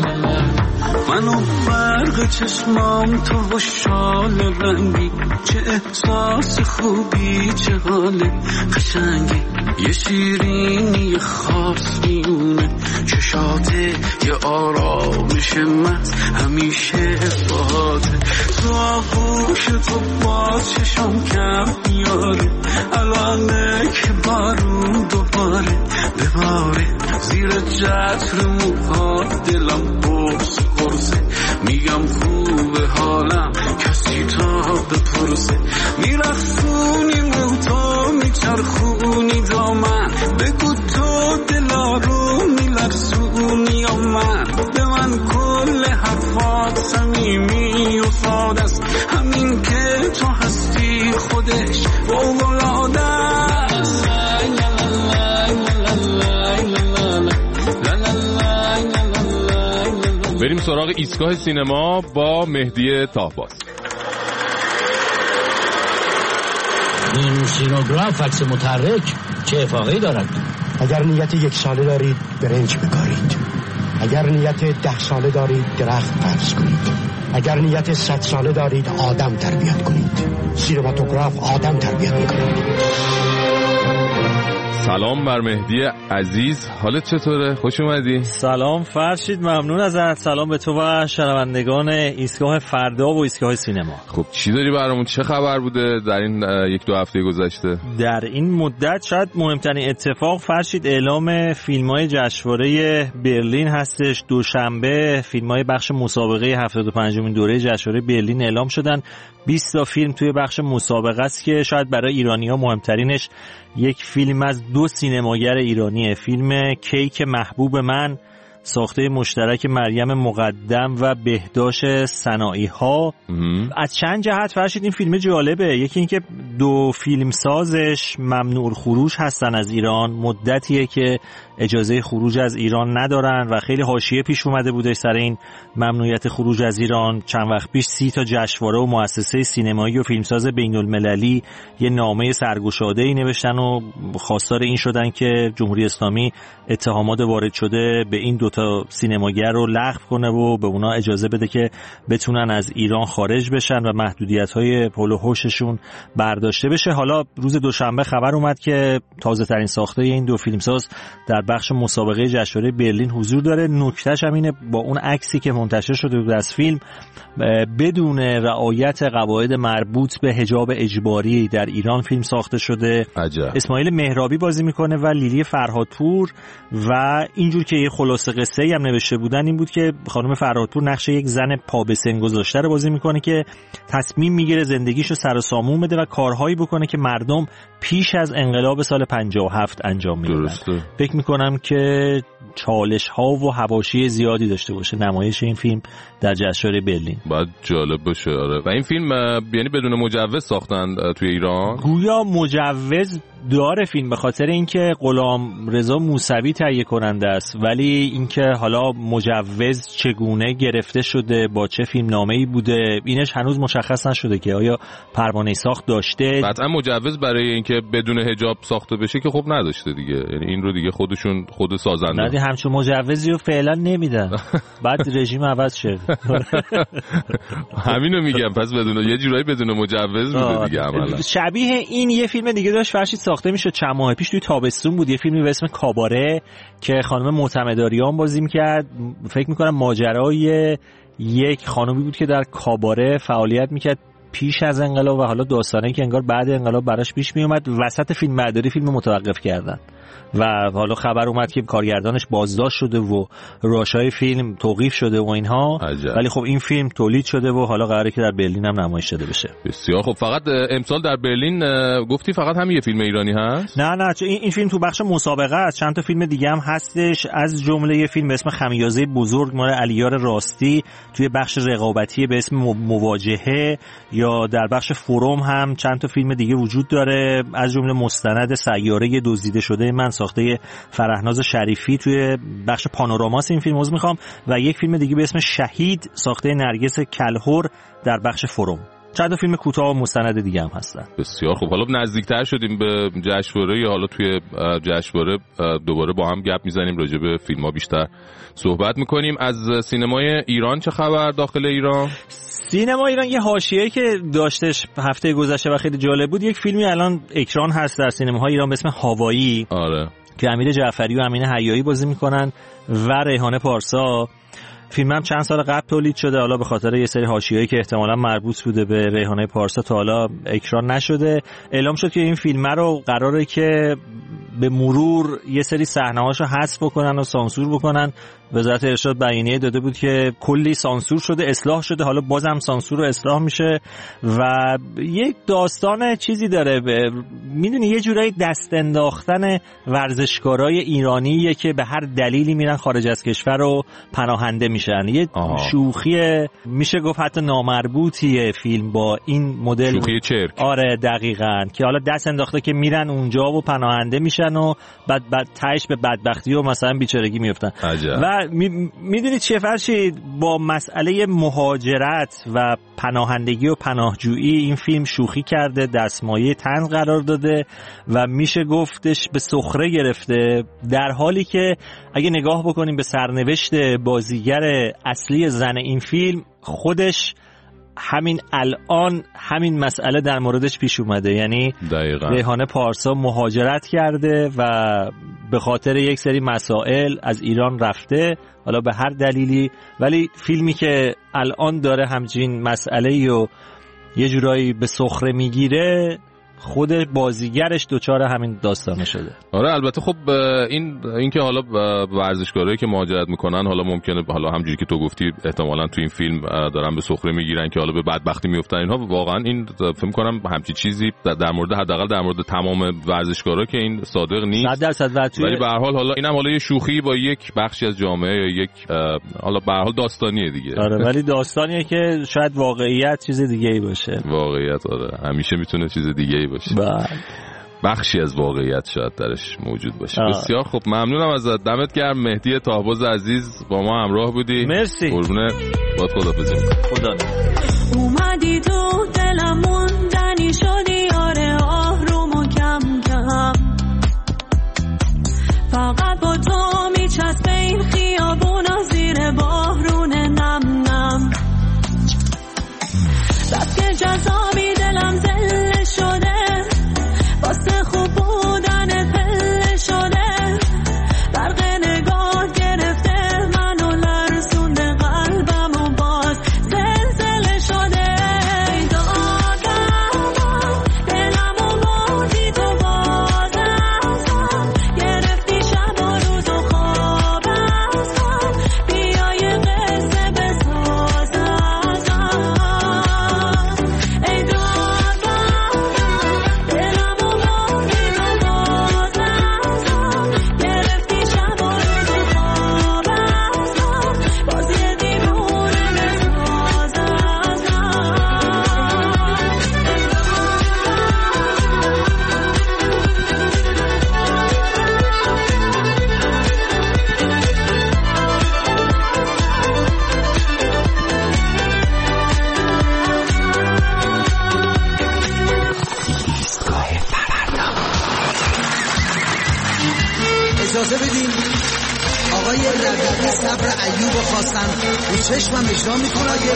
منو برق چشمام تو و شال رنگی، چه احساس خوبی، چه حال قشنگی، یه شیرینی خاص میونه چشاته، یه آرامش من همیشه باده. تو آغوش تو با چشم کم میاره، الانه که بارون دوباره بباره، زیر جتر موها دلم قرصه، میگم خوبه حالم کسی تا بپرسه، میرخصونی موتو میچرخونی دامن، بگو تو دلا رو میلرسونی یا من، به من کل حرفات صمیمی و ساده است، همین که تو هستی خودش فوق‌العاده است. بریم سراغ ایستگاه سینما با مهدی طاهباز. این سینوگراف عکس متحرک چه افاقه‌ای دارد؟ اگر نیت 1 ساله دارید برنج بکارید، اگر نیت 10 ساله دارید درخت فرض کنید، اگر نیت 100 ساله دارید آدم تربیت کنید. سینماتوگراف آدم تربیت میکنه. سلام بر مهدی عزیز، حالت چطوره؟ خوش اومدی. سلام فرشید، ممنون ازت. سلام به تو و شنوندگان ایستگاه فردا و ایستگاه سینما. خب چی داری برامون؟ چه خبر بوده در این یک دو هفته گذشته؟ در این مدت شاید مهمترین اتفاق فرشید اعلام فیلم‌های جشنواره برلین هستش. دوشنبه فیلم‌های بخش مسابقه 75مین دوره جشنواره برلین اعلام شدن. 20 تا فیلم توی بخش مسابقه است که شاید برای ایرانی‌ها مهمترینش یک فیلم از دو سینماگر ایرانیه. فیلم کیک محبوب من ساخته مشترک مریم مقدم و بهداشت صناعی‌ها. از چند جهت فرشید این فیلم جالبه. یکی اینکه دو فیلم سازش ممنوع خروج هستن از ایران، مدتیه که اجازه خروج از ایران ندارن و خیلی حاشیه پیش اومده بوده سر این ممنوعیت خروج از ایران. چند وقت پیش 30 تا جشنواره و مؤسسه سینمایی و فیلمساز بین‌المللی یه نامه سرگشاده‌ای نوشتن و خواستار این شدن که جمهوری اسلامی اتهامات وارد شده به این دو تا سینماگر رو لغو کنه و به اونا اجازه بده که بتونن از ایران خارج بشن و محدودیت‌های حول و حوششون برداشته بشه. حالا روز دوشنبه خبر اومد که تازه‌ترین ساخته این دو فیلمساز در بخش مسابقه جشنواره برلین حضور داره. نکتهش هم اینه با اون عکسی که منتشر شده بود از فیلم، بدون رعایت قواعد مربوط به حجاب اجباری در ایران فیلم ساخته شده. عجب. اسماعیل مهرابی بازی میکنه و لیلی فرهادپور و اینجور که یه خلاصه قصه‌ای هم نوشته بودن این بود که خانم فرهادپور نقش یک زن پا به سن گذاشته رو بازی میکنه که تصمیم میگیره زندگیشو سر و سامون بده و کارهایی بکنه که مردم پیش از انقلاب سال 57 انجام میدادن. فکر میکنم که چالش ها و حواشی زیادی داشته باشه نمایش این فیلم در جشنواره برلین. باید جالب باشه. آره. و این فیلم یعنی بدون مجوز ساختن توی ایران؟ گویا مجوز داره فیلم به خاطر اینکه غلامرضا موسوی تهیه کننده است، ولی اینکه حالا مجوز چگونه گرفته شده، با چه فیلمنامه‌ای بوده، اینش هنوز مشخص نشده که آیا پروانه ساخت داشته. قطعا مجوز برای اینکه بدون حجاب ساخته بشه که خب نداشته دیگه، یعنی این رو دیگه خود سازنده. نه همچون مجوزی رو فعلا نمیدن. بعد رژیم عوض شد. همینو میگم، پس بدون یه جورایی بدون مجوز بوده دیگه عملا. شبیه این یه فیلم دیگه داشت فرشید ساخته میشه چند ماه پیش توی تابستون بود، یه فیلمی به اسم کاباره که خانم معتمداریان بازی میکرد. فکر میکنم ماجرای یک خانومی بود که در کاباره فعالیت میکرد پیش از انقلاب و حالا داستانه که انگار بعد انقلاب براش پیش میومد. وسط فیلم برداری فیلم متوقف کردن و حالا خبر اومد که کارگردانش بازداشت شده و راشای فیلم توقیف شده و اینها. ولی خب این فیلم تولید شده و حالا قراره که در برلین هم نمایش داده بشه. بسیار خب. فقط امسال در برلین گفتی فقط همین یه فیلم ایرانی هست؟ نه این فیلم تو بخش مسابقه است. چند تا فیلم دیگه هم هستش، از جمله یه فیلم به اسم خمیازه بزرگ مال علیار راستی توی بخش رقابتی به اسم مواجهه، یا در بخش فروم هم چند تا فیلم دیگه وجود داره، از جمله مستند سیاره دزدیده شده من ساخته فرهناز شریفی توی بخش پانوراماس این فیلم میخوام، و یک فیلم دیگه به اسم شهید ساخته نرگس کلهر در بخش فروم. چند تا فیلم کوتاه و مستند دیگه هم هستن. بسیار خوب. حالا نزدیکتر شدیم به جشنواره، یا حالا توی جشنواره دوباره با هم گپ میزنیم، راجع به فیلم‌ها بیشتر صحبت میکنیم. از سینمای ایران چه خبر داخل ایران؟ سینما ایران یه حاشیه‌ای که داشتش هفته گذشته و خیلی جالب بود، یک فیلمی الان اکران هست در سینماهای ایران به اسم هاوایی. آره. که امیر جعفری و امینه حیایی بازی میکنن و ریحانه پارسا. فیلم هم چند سال قبل تولید شده، حالا به خاطر یه سری حاشیه‌ای که احتمالاً مربوط بوده به ریحانه پارسا تا حالا اکران نشده. اعلام شد که این فیلم رو قراره که به مرور یه سری صحنه‌هاشو حذف بکنن و سانسور بکنن. وزارت ارشاد بیانیه داده بود که کلی سانسور شده، اصلاح شده، حالا بازم سانسور و اصلاح میشه و یک داستان چیزی داره. میدونی یه جورایی دست انداختن ورزشکارای ایرانیه که به هر دلیلی میرن خارج از کشور و پناهنده میشن. یه شوخی میشه گفت حتی نامربوطیه فیلم با این مدل، شوخی چرک. آره دقیقاً، که حالا دست انداخته که میرن اونجا و پناهنده میشن و بعد تهش به بدبختی و مثلا بیچارگی میافتن. و میدونید چیه فرشید، با مسئله مهاجرت و پناهندگی و پناهجویی این فیلم شوخی کرده، دستمایه طنز قرار داده و میشه گفتش به سخره گرفته، در حالی که اگه نگاه بکنیم به سرنوشت بازیگر اصلی زن این فیلم، خودش همین الان همین مسئله در موردش پیش اومده. یعنی دقیقاً ریحانه پارسا مهاجرت کرده و به خاطر یک سری مسائل از ایران رفته، حالا به هر دلیلی، ولی فیلمی که الان داره همچین مسئله‌ای و یه جورایی به سخره میگیره، خود بازیگرش دوچار همین داستانه شده. آره البته خب این که حالا ورزشکارایی که مهاجرت میکنن حالا ممکنه حالا همونجوری که تو گفتی احتمالاً تو این فیلم دارن به سخره میگیرن که حالا به بدبختی میافتن اینها، واقعا این فکر کنم همچین چیزی در مورد حداقل در مورد تمام ورزشکارا که این صادق نیست 100%. ولی به هر حال حالا اینم حالا یه شوخی با یک بخشی از جامعه یا یک حالا به هر حال داستانیه دیگه. آره ولی داستانیه که شاید واقعیت چیز دیگه‌ای باشه. واقعیت آره همیشه میتونه چیز دیگه‌ای باشه. بخشی از واقعیت شاید درش موجود باشه. بسیار خوب، ممنونم ازت، دمت گرم. مهدی طاهباز عزیز با ما همراه بودی. مرسی. قربونت. باید خداحافظی. خدا. اومدی تو دلم موندنی شدی، آره آهرومو کم کم، فقط با تو میچسبه این خیابونا زیر بارون نم نم، بس که جذابی دلم زله شده، واسه خوب بودن پله شده، برق نگاه گرفته منو لرزونده، قلبم و باز زلزله شده. دادم دلم و بودی تو بازم، گرفتی شب و روز و خواب ازم، بیا یه قصه بسازم. ای دادم دلم و بودی تو بازم، گرفتی شب و روز و خواب ازم، باز یه دیوونه بسازم. اجازه بدین آقای ربیعی صبر ایوب خواستن رو چشمم اجرا میکنه. آقای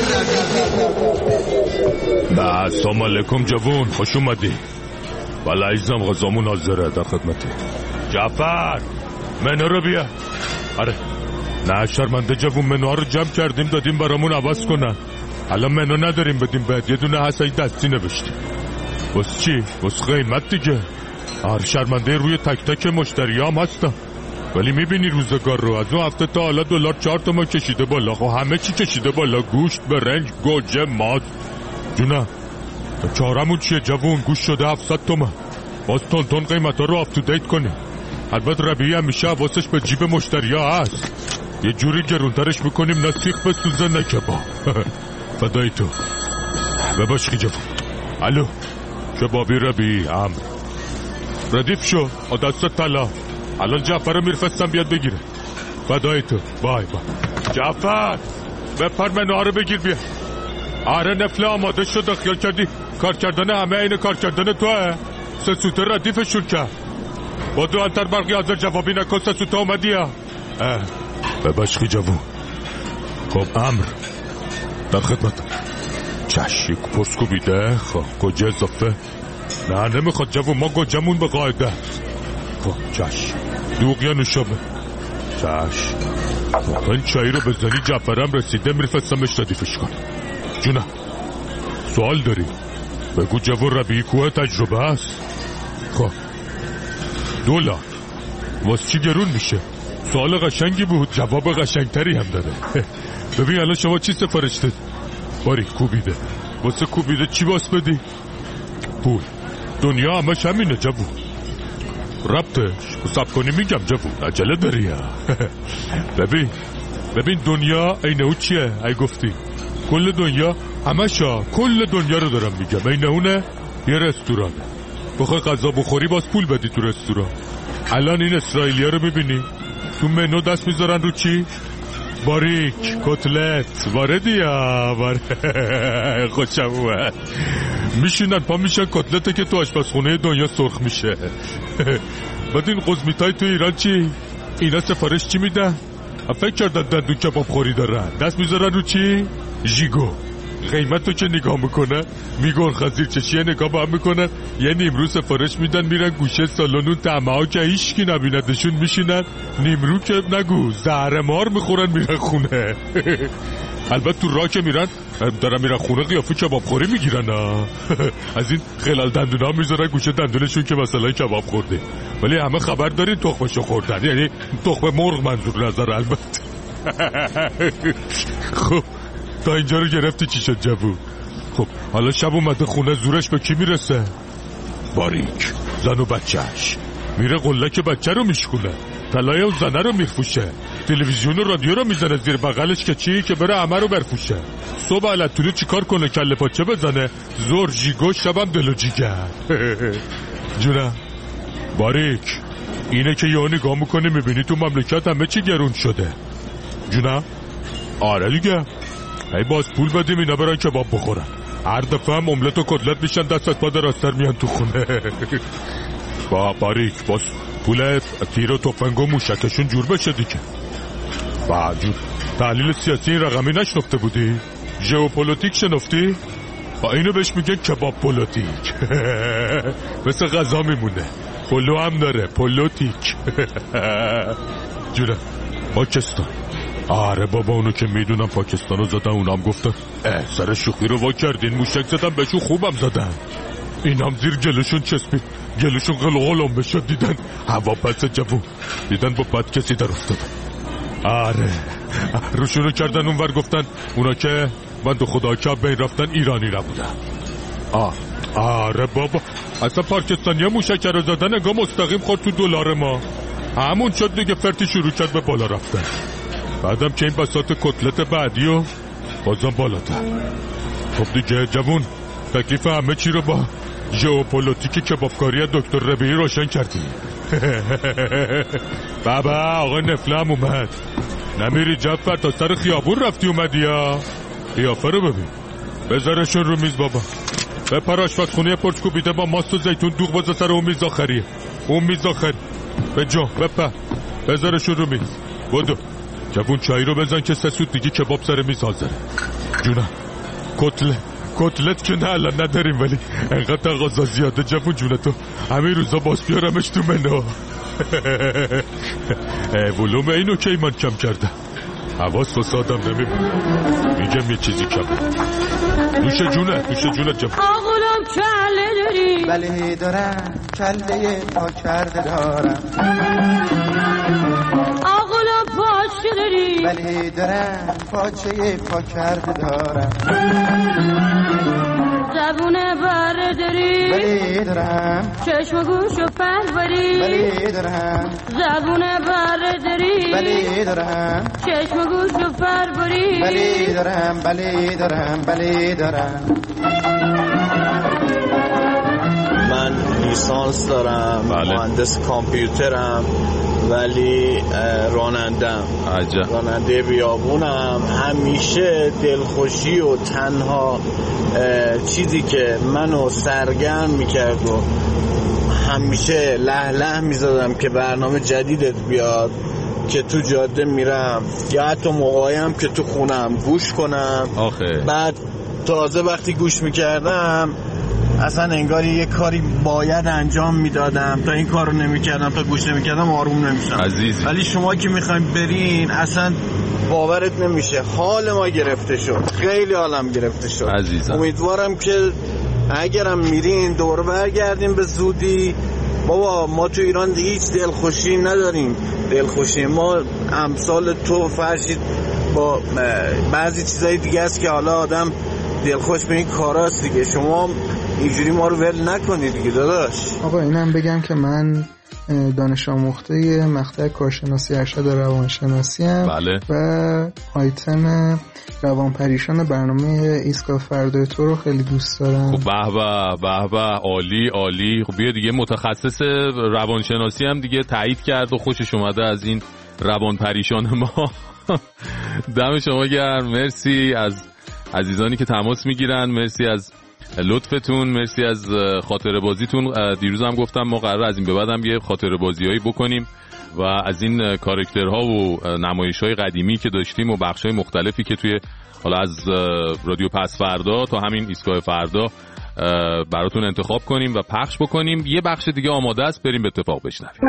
ربیعی السلام علیکم جوون، خوش اومدی. والا عزیزم غذامون حاضره در خدمتی. جعفر منو رو بیا. آره نه شرمنده جوون، منو رو جمع کردیم دادیم برامون عوض کنن، الان منو نداریم بدیم بعد یه دونه هست دستی نوشتیم. بس چی؟ بس قیمت دیگه. هر شرمنده روی تک تک مشتریام هستم، ولی میبینی روزگار رو از اون هفته تا حالا دلار 4 تومن کشیده بالا. خب همه چی کشیده بالا، گوشت، برنج، گوجه، ماست. جونم چارمون چیه جوون؟ گوشت شده 700 تومن. باز تون قیمت ها رو آپ تو دیت کنیم. البته ربیعی همیشه حواسش به جیب مشتریا هست، یه جوری گرونترش میکنیم نه سیخ بسوزه نه کباب. فدای تو. بباشکی جوون. الو کبابی ربیعی امر ردیف شو دست طلا. الان جعفر رو میرفستم بیاد بگیره. فدای تو. بای بای. جعفر بپر منوها رو بگیر بیا. آره نفله آماده شد، خیال کردی کار کردن همه این کار کردن توه. سه سوته ردیفشون کرد. با دو انتر برقی حاضر جوابی نکن. سه سوته آمدی ها. بباشکی جوون. خب امر در خدمت. چشی پرسکو بیده. خب گوجه اضافه؟ نه نمیخواد جوون، ما گوجمون به قاعده. خب چش دوغ یا نوشابه؟ چش. این چایی رو بزنی جعفرم رسیده میرفستمش ردیفش کن. جونم سوال داری؟ بگو جوون ربیعی کوه تجربه هست. خب $2 واسه چی گرون میشه؟ سوال قشنگی بود، جواب قشنگتری هم داره. ببین الان شما چی سفارش دادی؟ باری کوبیده. واسه کوبیده چی باس بدی؟ پول. دنیا همش همینه جوون. ربطش حساب کنی میگم جوون، عجله داری ها. ببین دنیا اینه او چیه؟ ای گفتی کل دنیا همشا، کل دنیا رو دارم میگم. اینه اونه یه رستورانه، بخوای غذا بخوری باز پول بدی تو رستوران. الان این اسرائیلیا رو میبینی تو منو دست میذارن رو چی؟ باریک کتلت. واردی ها خوشم اومد. میشینن پا میشن کتلته که تو آشپزخونه دنیا سرخ میشه. بعد این قزمیتای تو ایران چی؟ اینا سفارش چی میدن؟ فکر کردن دندون کباب خوری دارن، دست میذارن رو چی؟ ژیگو. قیمتو که نگاه میکنه میگن خزیر چشیه نگاه با هم میکنن، یه نیمرو سفارش میدن میرن گوشه سالن طعمه ها که هیچکی نبیندشون میشینن، نیمرو که نگو زهرمار میخورن میرن خونه. البته تو راه که میرن دارن میرن خونه قیافه کباب خوری میگیرن. از این خلال دندونا میذارن گوشه دندونشون که مثلا کباب خورده، ولی همه خبر دارین تخمشو خوردن، یعنی تخم مرغ منظور نظر البته. خب تا اینجا رو گرفتی چی شد جوون؟ خب حالا شب اومده خونه، زورش به کی میرسه؟ باریک زن و بچهش، میره قلک بچه رو میشکونه، طلای و زنه رو میفروشه، تلویزیون و رادیو رو میزنه زیر بغلش که چی؟ که بره همه رو برفروشه. صبح علتونی چی کار کنه؟ کله پاچه بزنه، زور جیگو، شبم دل و جیگر. جونم باریک، اینه که یه نگاه میکنی میبینی تو مملکت همه چی گرون شده. جونم آره دیگه، ای باز پول بدیم اینا برن کباب بخورن، هر دفعه هم املت و کتلت میشن دستت پا دراستر میان تو خونه. با باریک باز پول تیر و تفنگ و موشکشون جور بشه دیگه. با جور تحلیل سیاسی این رقمی نشنفته بودی؟ ژئوپلیتیک شنفتی؟ با اینو بهش میگه کباب پلیتیک. مثل غذا میمونه، پلو هم داره، پلیتیک. جوره پاکستان. آره بابا اونو که میدونم پاکستانو زدن، اونام گفتن سر شوخی رو وا کردین، موشک زدن بهشون خوبم زدن. اینام زیر گلشون چسبید، گلشون قلقلم بشد، دیدن هوا پس جوون، دیدن با بد کسی در افتادن. آره روشونو کردن اونور، گفتن اونا که بند خدا که بین رفتن ایرانی نبودن. آره بابا اصلا پاکستانی ها موشک رو زدن، انگاه مستقیم خورد تو دلار ما، همون شد دیگه. فرتی شروع کرد به بالا رفتن، بعدم که این بساط کتلت بعدی و بازم بالاتر. خب دیگه جوون تکلیف همه چی رو با ژئوپلیتیک کبابکاری دکتر ربیعی روشن کردی. بابا آقای نفله هم اومد، نمیری جعفر تا سر خیابون رفتی اومدی یا؟ قیافه رو ببین، بذارشون رو میز بابا، بپر آشپزخونه پرچ کوبیده با ماست و زیتون دوغ بذار سر اون میز آخریه، اون میز آخری به جا بپر، بذارشون رو میز. بودو جوون چای رو بزن که 3 سوت دیگه کباب سر میز حاضره. جونم کتلت که نه الان نداریم، ولی انقدر تقاضا زیاده جوون جونتو همین روزا باز بیارمش تو منو. ولوم اینو که ایمان کم کرده، حواس فسادم نمیبونه، میگم یه چیزی کم. نوش جونت جوون. آقولم کله داری؟ بله دارم، کله پا کرده دارم. آقولم پاچه داری؟ بله دارم، پاچه پا کرده دارم. زبون بره داری؟ بله دارم. چشم و گوش و پروری؟ بله دارم. زبون بره داری؟ بله دارم. چشم و گوش و پروری؟ بله دارم، بله دارم، بله دارم. من لیسانس دارم، مهندس کامپیوترم، ولی رانندم، راننده بیابونم. همیشه دلخوشی و تنها چیزی که منو سرگرم میکرد و همیشه له میزدم که برنامه جدیدت بیاد، که تو جاده میرم یا حتی موقعیم که تو خونم گوش کنم. بعد تازه وقتی گوش میکردم اصلا انگاری یه کاری باید انجام میدادم، تا این کارو نمیکردم، تا گوش نمیکردم آروم نمیشم. ولی شما که میخوایم برین اصلا باورت نمیشه، حال ما گرفته شد، خیلی حالم گرفته شد عزیزم. امیدوارم که اگرم میرین دور برگردیم به زودی. بابا ما تو ایران دیگه هیچ دلخوشی نداریم، دلخوشی ما امثال تو فرشید با بعضی چیزای دیگه است که حالا آدم دلخوش به این کاراست دیگه. شما اینجوری ما رو ول نکنید دیگه داداش. آقا اینم بگم که من دانش آموخته مقطع کارشناسی ارشد روانشناسی ام. بله. و آیتم روانپریشان برنامه ایستگاه فردای تو رو خیلی دوست دارم. خب به به عالی. خب بیا دیگه متخصص روانشناسی هم دیگه تایید کرد و خوشش اومده از این روانپریشان ما. دم شما گرم، مرسی از عزیزانی که تماس میگیرن، مرسی از لطفتون، مرسی از خاطره بازیتون. دیروز هم گفتم ما قرار از این به بعد هم یه خاطره بازیایی بکنیم و از این کاراکترها و نمایش‌های قدیمی که داشتیم و بخش‌های مختلفی که توی حالا از رادیو پس فردا تا همین ایستگاه فردا براتون انتخاب کنیم و پخش بکنیم. یه بخش دیگه آماده است، بریم به اتفاق بشنویم.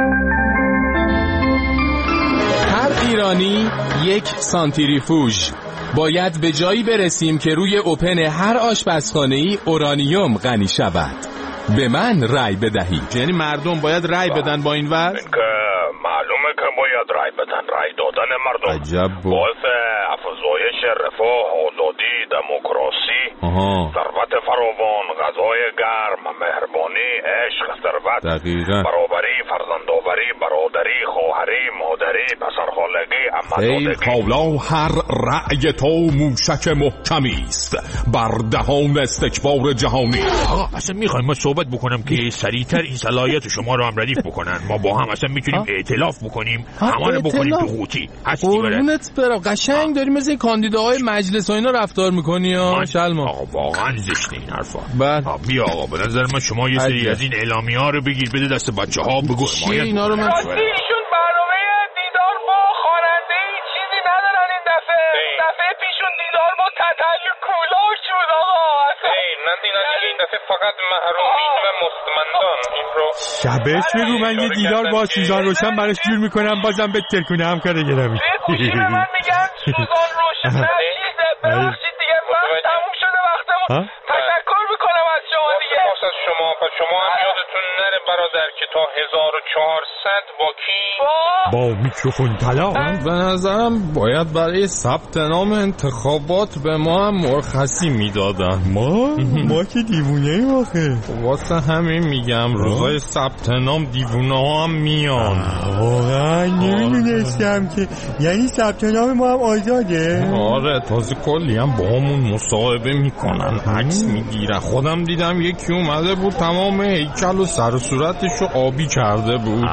هر ایرانی یک سانتریفوژ. باید به جایی برسیم که روی اوپن هر آشپزخانه‌ای اورانیوم غنی شود. به من رأی بدهید. یعنی مردم باید رأی بدن با این وضع؟ معلومه که باید رأی بدن. رأی دادن مردم عجب باعث افزایش رفاه، آزادی، دموکراسی، ثروت فراوان، غذای گرم، مهربانی، عشق، ثروت، برابری، فرزندآوری، برادری، خواهری، مادری، پسرخالگی، عمه‌زادگی. حالا هر رأی تو موشک محکمی است بر دهان استکبار جهانی. آقا اصلا میخوایم ما صحبت بکنم که سریعتر این صلاحیت شما رو هم ردیف بکنن. ما با هم اصلا میتونیم ائتلاف بکنیم، همه رو بکنیم تو قوطی. قربونت برم، قشنگ داری مثل کاندیداهای مجلس و اینا رفتار میکنی ها شلما. آقا واقعا زشته این حرفا. بیا آقا به نظر من شما یه سری از این اعلامیه‌ها رو بگیر بده دست بچه‌ها، بگو حمایت اینا رو. من ایشون برنامه دیدار با خواننده‌ای چیزی ندارن این دفعه پیشون دیدار با تتل کولاش شد آقا. من دیدم این دفعه فقط محرومین و مستمندان این رو شبش بگو من یه دیدار با سوزان روشن براش جور میکنم بازم به ترکونه هم کاره گرمی. من میگم سوزان روشن ببخشید دیگه وقت تموم شده وقتمون. تشکر میکنم از شما دیگه. از شما هم یادتون نره برادر که تا 1400 با کی؟ با میکروفون طلا. به نظرم باید برای ثبت نام انتخابات به ما هم مرخصی میدادن. ما که دیوونه ایم آخه. واسه همین میگم روزای ثبت نام دیوونه ها هم میان. واقعا نمیدونستم که یعنی ثبت نام ما هم آزاده. آره تازه کلی هم با همون مصاحبه میکنن، عکس میگیرن. خودم دیدم یکی اومده بود تمام هیکل و سر و صورتشو آبی کرده بود.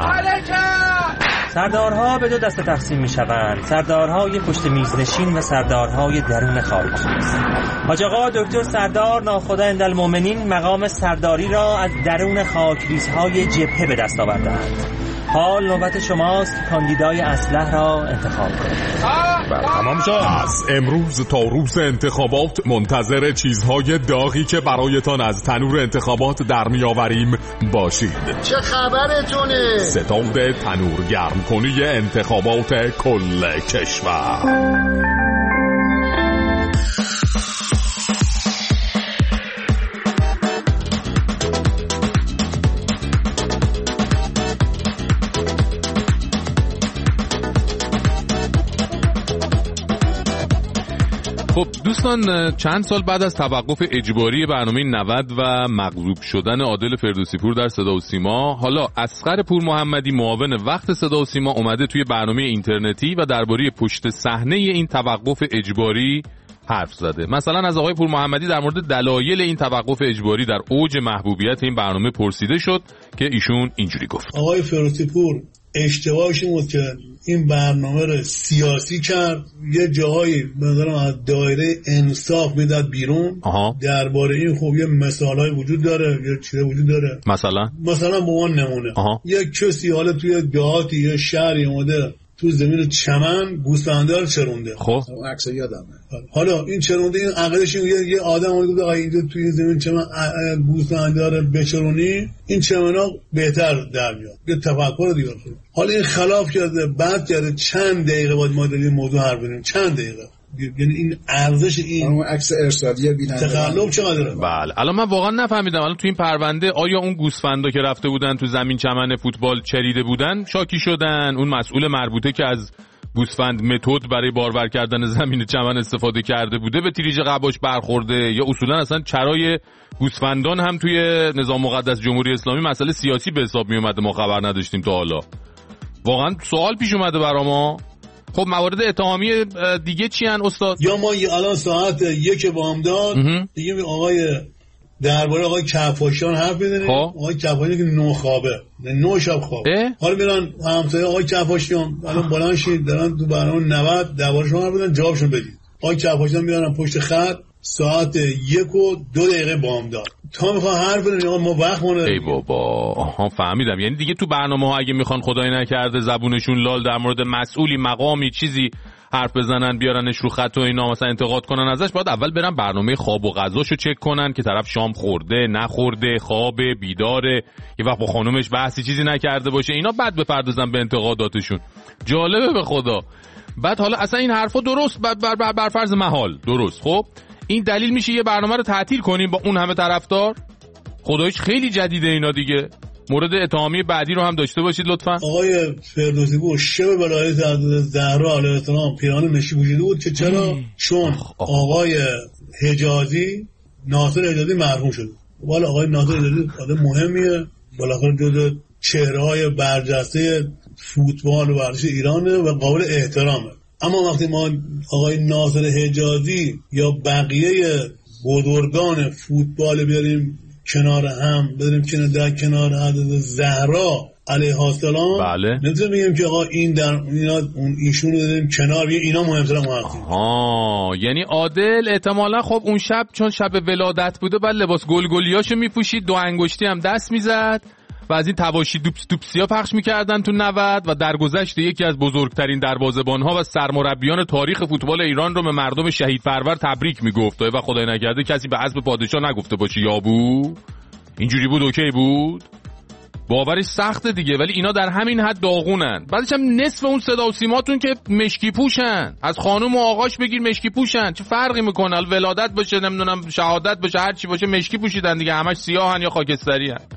سردارها به دو دسته تقسیم میشوند: سردارهای پشت میز نشین و سردارهای درون خاک. حاج آقا دکتر سردار ناخدا اندالمؤمنین مقام سرداری را از درون خاکریزهای جبهه به دست آوردند. حال نوبت شماست کاندیدای اصلح را انتخاب کنید. تمام شد. از امروز تا روز انتخابات منتظر چیزهای داغی که برایتان از تنور انتخابات در میآوریم باشید. چه خبرتونه؟ ستاد تنور گرم کنی انتخابات کل کشور. خب دوستان، چند سال بعد از توقف اجباری برنامه 90 و مغلوب شدن عادل فردوسی پور در صدا و سیما، حالا اصغر پور محمدی معاون وقت صدا و سیما اومده توی برنامه اینترنتی و درباره پشت صحنه این توقف اجباری حرف زده. مثلا از آقای پور محمدی در مورد دلایل این توقف اجباری در اوج محبوبیت این برنامه پرسیده شد که ایشون اینجوری گفت: آقای فردوسی پور اشتباهش بود که این برنامه رو سیاسی کرد، یه جاهایی مثلا از دایره انصاف میداد بیرون. درباره این خوب یه مثالای وجود داره، یه چیزی وجود داره. مثلا به عنوان نمونه یک کسی حالا توی دهاتی یا شهری اومده تو زمین چمن گوسفندا رو چرونده. خب عکس یادمه. حالا این چرونده، این عقلش یه آدم اومده آقا اینجا توی زمین چمن گوسفندا رو بچرونی این چمنا بهتر در میاد. یه تفکر دیگه. حالا این خلاف کرده، بعد کرده چند دقیقه بعد ما در این موضوع حرف بزنیم، چند دقیقه. یعنی این ارزش این عکس ارسالی بیننده تقلب چقدره؟ بله الان من واقعا نفهمیدم الان تو این پرونده آیا اون گوسفندا که رفته بودن تو زمین چمن فوتبال چریده بودن شاکی شدن، اون مسئول مربوطه که از گوسفند متد برای بارور کردن زمین چمن استفاده کرده بوده به تیریج قباش برخورده، یا اصولا اصلا چرای گوسفندان هم توی نظام مقدس جمهوری اسلامی مسئله سیاسی به حساب می اومده، ما خبر نداشتیم تا حالا. واقعا سوال پیش اومده برا ما. خب موارد اتهامی دیگه چی هن استاد؟ یا ما الان ساعت 1 بامداد دیگه آقای درباره آقای کفاشیان حرف بزنیم. آقای کفاشیان که 9 خوابه، 9 شب خوابه. حالا میرن همسایه آقای کفاشیان الان بلند شید دارن تو برنامه 90 درباره‌شون حرف بزنن، جوابشون بدید. آقای کفاشیان میارن پشت خط ساعت 1:02 بامداد تا میخوان حرف بزنن ما وقت مونه. ای بابا آها فهمیدم. یعنی دیگه تو برنامه ها اگه میخوان خدای نکرده زبونشون لال در مورد مسئولی مقامی چیزی حرف بزنن بیارنش رو خط و اینا مثلا انتقاد کنن ازش، باید اول برن برنامه خواب و غذاشو چک کنن که طرف شام خورده نخورده، خوابه بیداره، یه وقت با خانومش بحثی چیزی نکرده باشه، اینا بعد بپردازن به انتقاداتشون. جالبه به خدا. بعد حالا اصلا این حرفا درست بر فرض محال درست، خب این دلیل میشه یه برنامه رو تعطیل کنیم با اون همه طرفدار؟ خداییش خیلی جدیده اینا دیگه. مورد اتهامی بعدی رو هم داشته باشید لطفا. آقای فردوسی بود شب ولایت زهرا علیه السلام پیران مشکی پوشیده بود که چرا؟ چون آقای حجازی ناصر حجازی مرحوم شد. ولی آقای ناصر حجازی آدم مهمیه، بالاخره جزو چهره‌های برجسته فوتبال و ورزش ایرانه و قابل احترامه. اما وقتی ما آقای ناصر حجازی یا بقیه بزرگان فوتبال بیاریم کنار هم، بریم در کنار حضرت زهرا علیها السلام، بله نمیتونیم بگیم که آقا این در اون ایشون رو داریم کنار، اینا مهمتر ما هستیم. یعنی عادل احتمالا خب اون شب چون شب ولادت بوده بعد لباس گلگلیاشو میپوشید، 2 انگشتی هم دست میزد و از این تواشی دوپسیا پخش میکردن تو 90 و درگذشت یکی از بزرگترین دروازه‌بان‌ها و سرمربیان تاریخ فوتبال ایران رو به مردم شهید پرور تبریک میگفت و خدای نکرده کسی به حسب پادشاه نگفته باشه یابو. اینجوری بود اوکی بود؟ باورش سخته دیگه، ولی اینا در همین حد داغونن. بعدش هم نصف اون صدا و سیماتون که مشکی پوشن، از خانم و آقاش بگیر مشکی پوشن، چه فرقی میکنه؟ ولادت باشه نمیدونم شهادت باشه هر چی باشه مشکی پوشیدن دیگه، همش سیاهن یا خاکستری هن.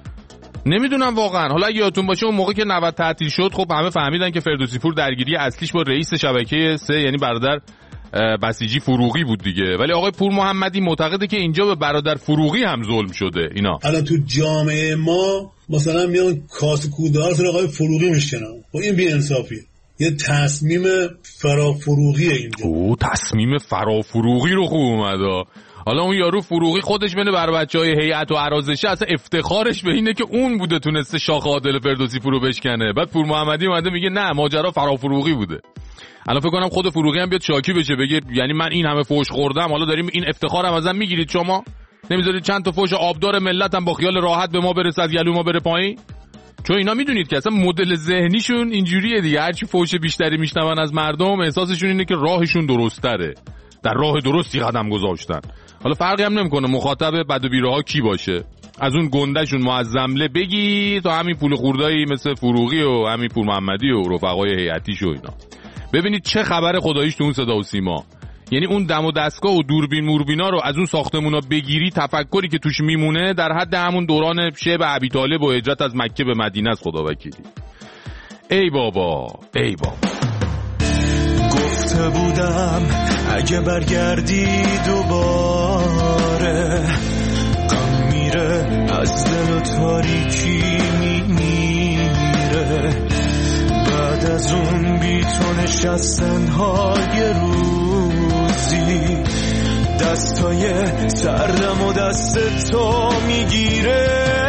نمیدونم واقعا. حالا یادتون باشه اون موقع که 90 تعطیل شد خب همه فهمیدن که فردوسی پور درگیری اصلیش با رئیس شبکه 3 یعنی برادر بسیجی فروغی بود دیگه، ولی آقای پور محمدی معتقده که اینجا به برادر فروغی هم ظلم شده. اینا الان تو جامعه ما مثلا میان کاسه کودار سر آقای فروغی میشکنن، خب این بی انصافیه. یه تصمیم فرافروغیه اینجا. او تصمیم فرافروغی رو خوب اومد. حالا اون یارو فروغی خودش بنه بر بچهای هیئت و عرازشه، اصلا افتخارش به اینه که اون بوده تونسته شاخ عادل فردوسی پور رو بشکنه. بعد پور محمدی اومده میگه نه ماجرا فرافروغی بوده. الان فکر کنم خود فروغی هم بیاد شاکی بشه بگه یعنی من این همه فوش خوردم حالا داریم این افتخارم ازم میگیرید شما؟ نمیذارید چند تا فوش آبدار ملتم با خیال راحت به ما برسه از گلو ما بره پایین؟ چون اینا میدونید که اصلا مدل ذهنیشون اینجوریه دیگه، هرچی فوش بیشتری میشنون از مردم احساسشون اینه که راهشون درست‌تره، در راه درستی قدم گذاشتن. حالا فرقی هم نمیکنه مخاطب بد و بیراها کی باشه، از اون گندهشون معظمله بگی تا همین پول خوردایی مثل فروغی و همین پور محمدی و رفقای هیئتیش و اینا. ببینید چه خبر خداییش تو اون صدا و سیما. یعنی اون دم و دستگاه و دوربین موربینا رو از اون ساختمونا بگیری، تفکری که توش میمونه در حد همون دوران شعب ابی طالب و هجرت از مکه به مدینه است. خدا وکیلی. ای بابا ای بابا. گفته بودم اگه برگردی دوباره غم میره از دل و تاریکی میمیره، بعد از اون بی تو نشستن های روزی دستای سردم و دست تو میگیره.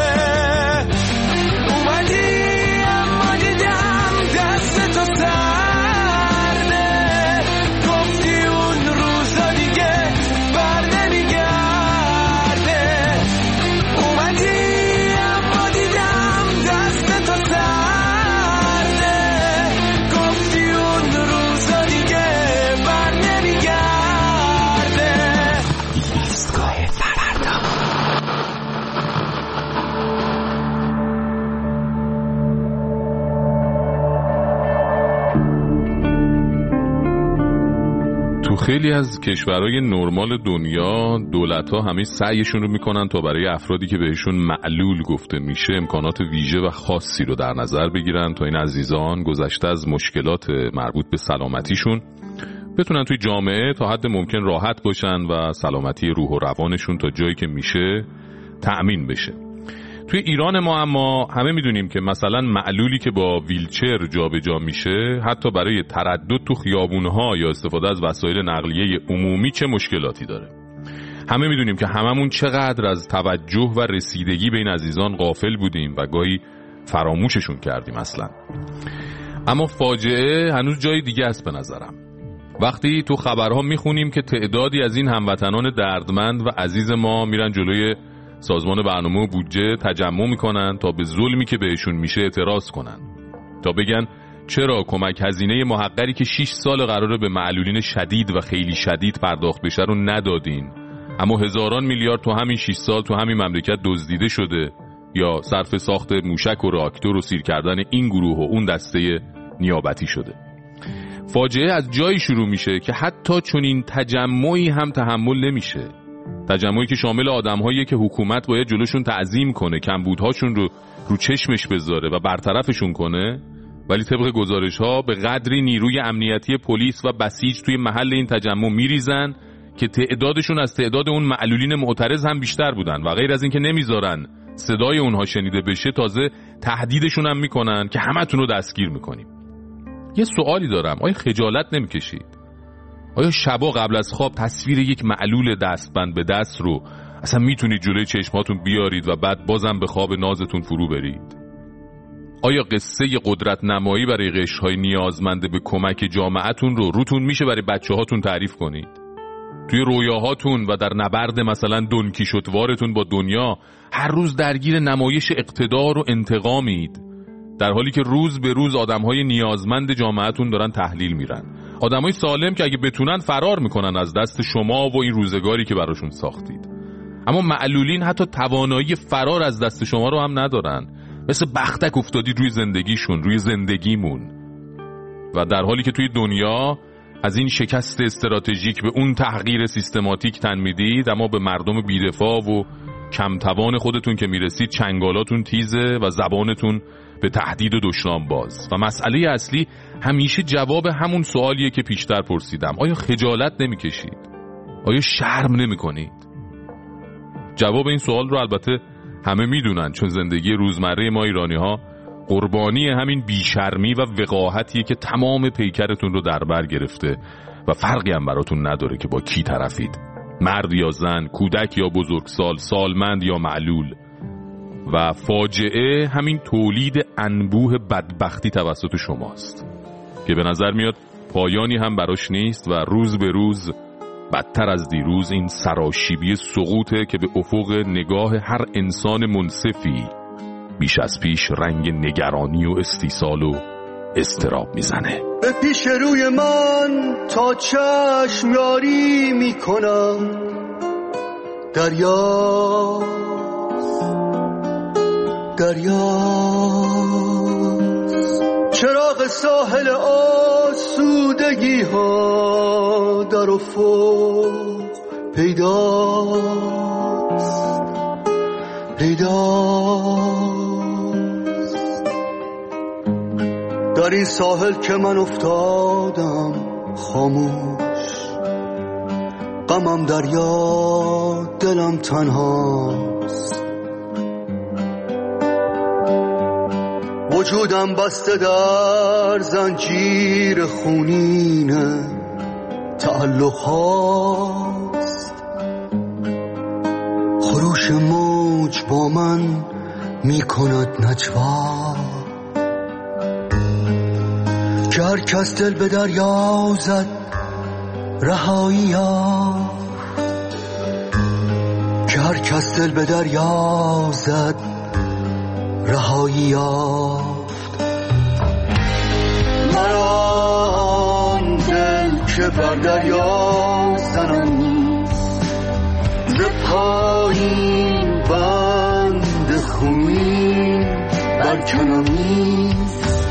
اومدی اما دیدم دست تو سرده، گفتی اون روزا دیگه بر نمیگرده. اومدی اما دیدم دست تو سرده، گفتی اون روزا دیگه بر نمیگرده. ایستگاه فردا. تو خیلی از کشورهای نرمال دنیا دولت‌ها همه سعیشون رو میکنن تا برای افرادی که بهشون معلول گفته میشه امکانات ویژه و خاصی رو در نظر بگیرن تا این عزیزان گذشته از مشکلات مربوط به سلامتیشون بتونن توی جامعه تا حد ممکن راحت باشن و سلامتی روح و روانشون تا جایی که میشه تأمین بشه. توی ایران ما اما همه میدونیم که مثلا معلولی که با ویلچر جابجا میشه حتی برای تردد تو خیابونها یا استفاده از وسایل نقلیه عمومی چه مشکلاتی داره. همه میدونیم که هممون چقدر از توجه و رسیدگی به این عزیزان غافل بودیم و گاهی فراموششون کردیم اصلا. اما فاجعه هنوز جای دیگه است به نظرم. وقتی تو خبرها میخونیم که تعدادی از این هموطنان دردمند و عزیز ما میرن جلوی سازمان برنامه و بودجه تجمع میکنن تا به ظلمی که بهشون میشه اعتراض کنن، تا بگن چرا کمک هزینه محقری که 6 سال قراره به معلولین شدید و خیلی شدید پرداخت بشه رو ندادین، اما هزاران میلیارد تو همین 6 سال تو همین مملکت دزدیده شده، یا صرف ساخت موشک و راکتور و سیر کردن این گروه و اون دسته نیابتی شده. فاجعه از جایی شروع میشه که حتی چون این تجمعی هم تحمل نمیشه. تجمعی که شامل آدم‌هایی که حکومت باید جلوشون تعظیم کنه، کمبودهاشون رو چشمش بذاره و برطرفشون کنه، ولی طبق گزارش‌ها به قدری نیروی امنیتی پلیس و بسیج توی محل این تجمع میریزن که تعدادشون از تعداد اون معلولین معترض هم بیشتر بودن و غیر از این که نمیذارن صدای اونها شنیده بشه، تازه تهدیدشون هم میکنن که همتون رو دستگیر میکنیم. یه سوالی دارم، آیا خجالت نمیکشید؟ آیا شبا قبل از خواب تصویر یک معلول دستبند به دست رو اصلا میتونید جلوی چشماتون بیارید و بعد بازم به خواب نازتون فرو برید؟ آیا قصه قدرت نمایی برای قشرهای نیازمند به کمک جامعتون رو روتون میشه برای بچه هاتون تعریف کنید؟ توی رویاهاتون و در نبرد مثلا دونکیشوتوارتون با دنیا هر روز درگیر نمایش اقتدار و انتقامید، در حالی که روز به روز آدمهای نیازمند جامعتون دارن تحلیل میرن، آدمای سالم که اگه بتونن فرار میکنن از دست شما و این روزگاری که براشون ساختید. اما معلولین حتی توانایی فرار از دست شما رو هم ندارن، مثل بختک افتادید روی زندگیشون، روی زندگیمون. و در حالی که توی دنیا از این شکست استراتژیک به اون تحقیر سیستماتیک تن میدید، اما به مردم بی‌دفاع و کم توان خودتون که میرسید چنگالاتون تیزه و زبانتون به تهدید و دشنام باز. و مسئله اصلی همیشه جواب همون سوالیه که پیشتر پرسیدم، آیا خجالت نمیکشید؟ آیا شرم نمیکنید؟ جواب این سوال رو البته همه میدونن، چون زندگی روزمره ما ایرانی ها قربانی همین بیشرمی و وقاحتیه که تمام پیکرتون رو در بر گرفته و فرقی هم براتون نداره که با کی طرفید، مرد یا زن، کودک یا بزرگسال، سالمند یا معلول. و فاجعه همین تولید انبوه بدبختی توسط شماست که به نظر میاد پایانی هم براش نیست و روز به روز بدتر از دیروز این سراشیبی سقوطه که به افق نگاه هر انسان منصفی بیش از پیش رنگ نگرانی و استیصال و اضطراب میزنه. به پیش روی من تا چشم یاری میکنم، دریا چراغ ساحل آسودگی ها در افق پیداست. در این ساحل که من افتادم خاموش، غمم دریا، دلم تنهاست، وجودم بسته در زنجیر خونین تعلق هاست. خروش موج با من می کند نجوا، که هر کس دل به دریا زد رهایی یافت، که هر کس دل به دریا زد رهایی یافت. مرا دل که بر دریا زنم نیست، ز پایین بند خونین برکنم نیست.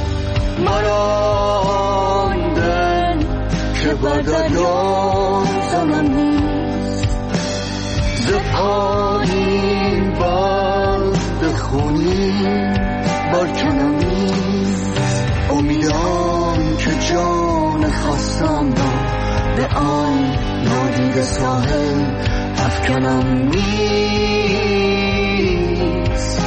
مرا دل که بر دریا زنم نیست، ز پایین بند خونین برکنم نیست. امیدم که جان خستم را به آن نادیده ساحل افکنم نیست.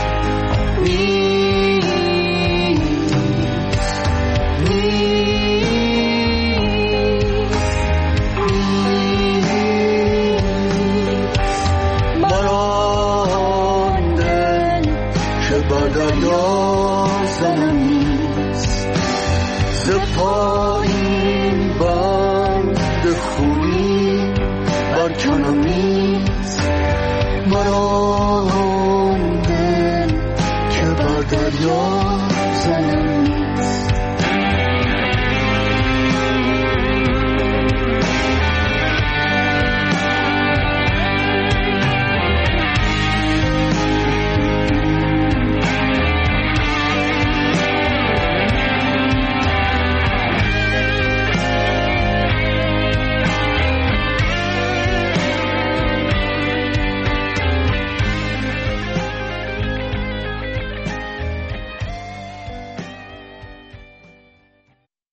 مرا دل که بر دریا زنم نیست، ز پایین بند کنم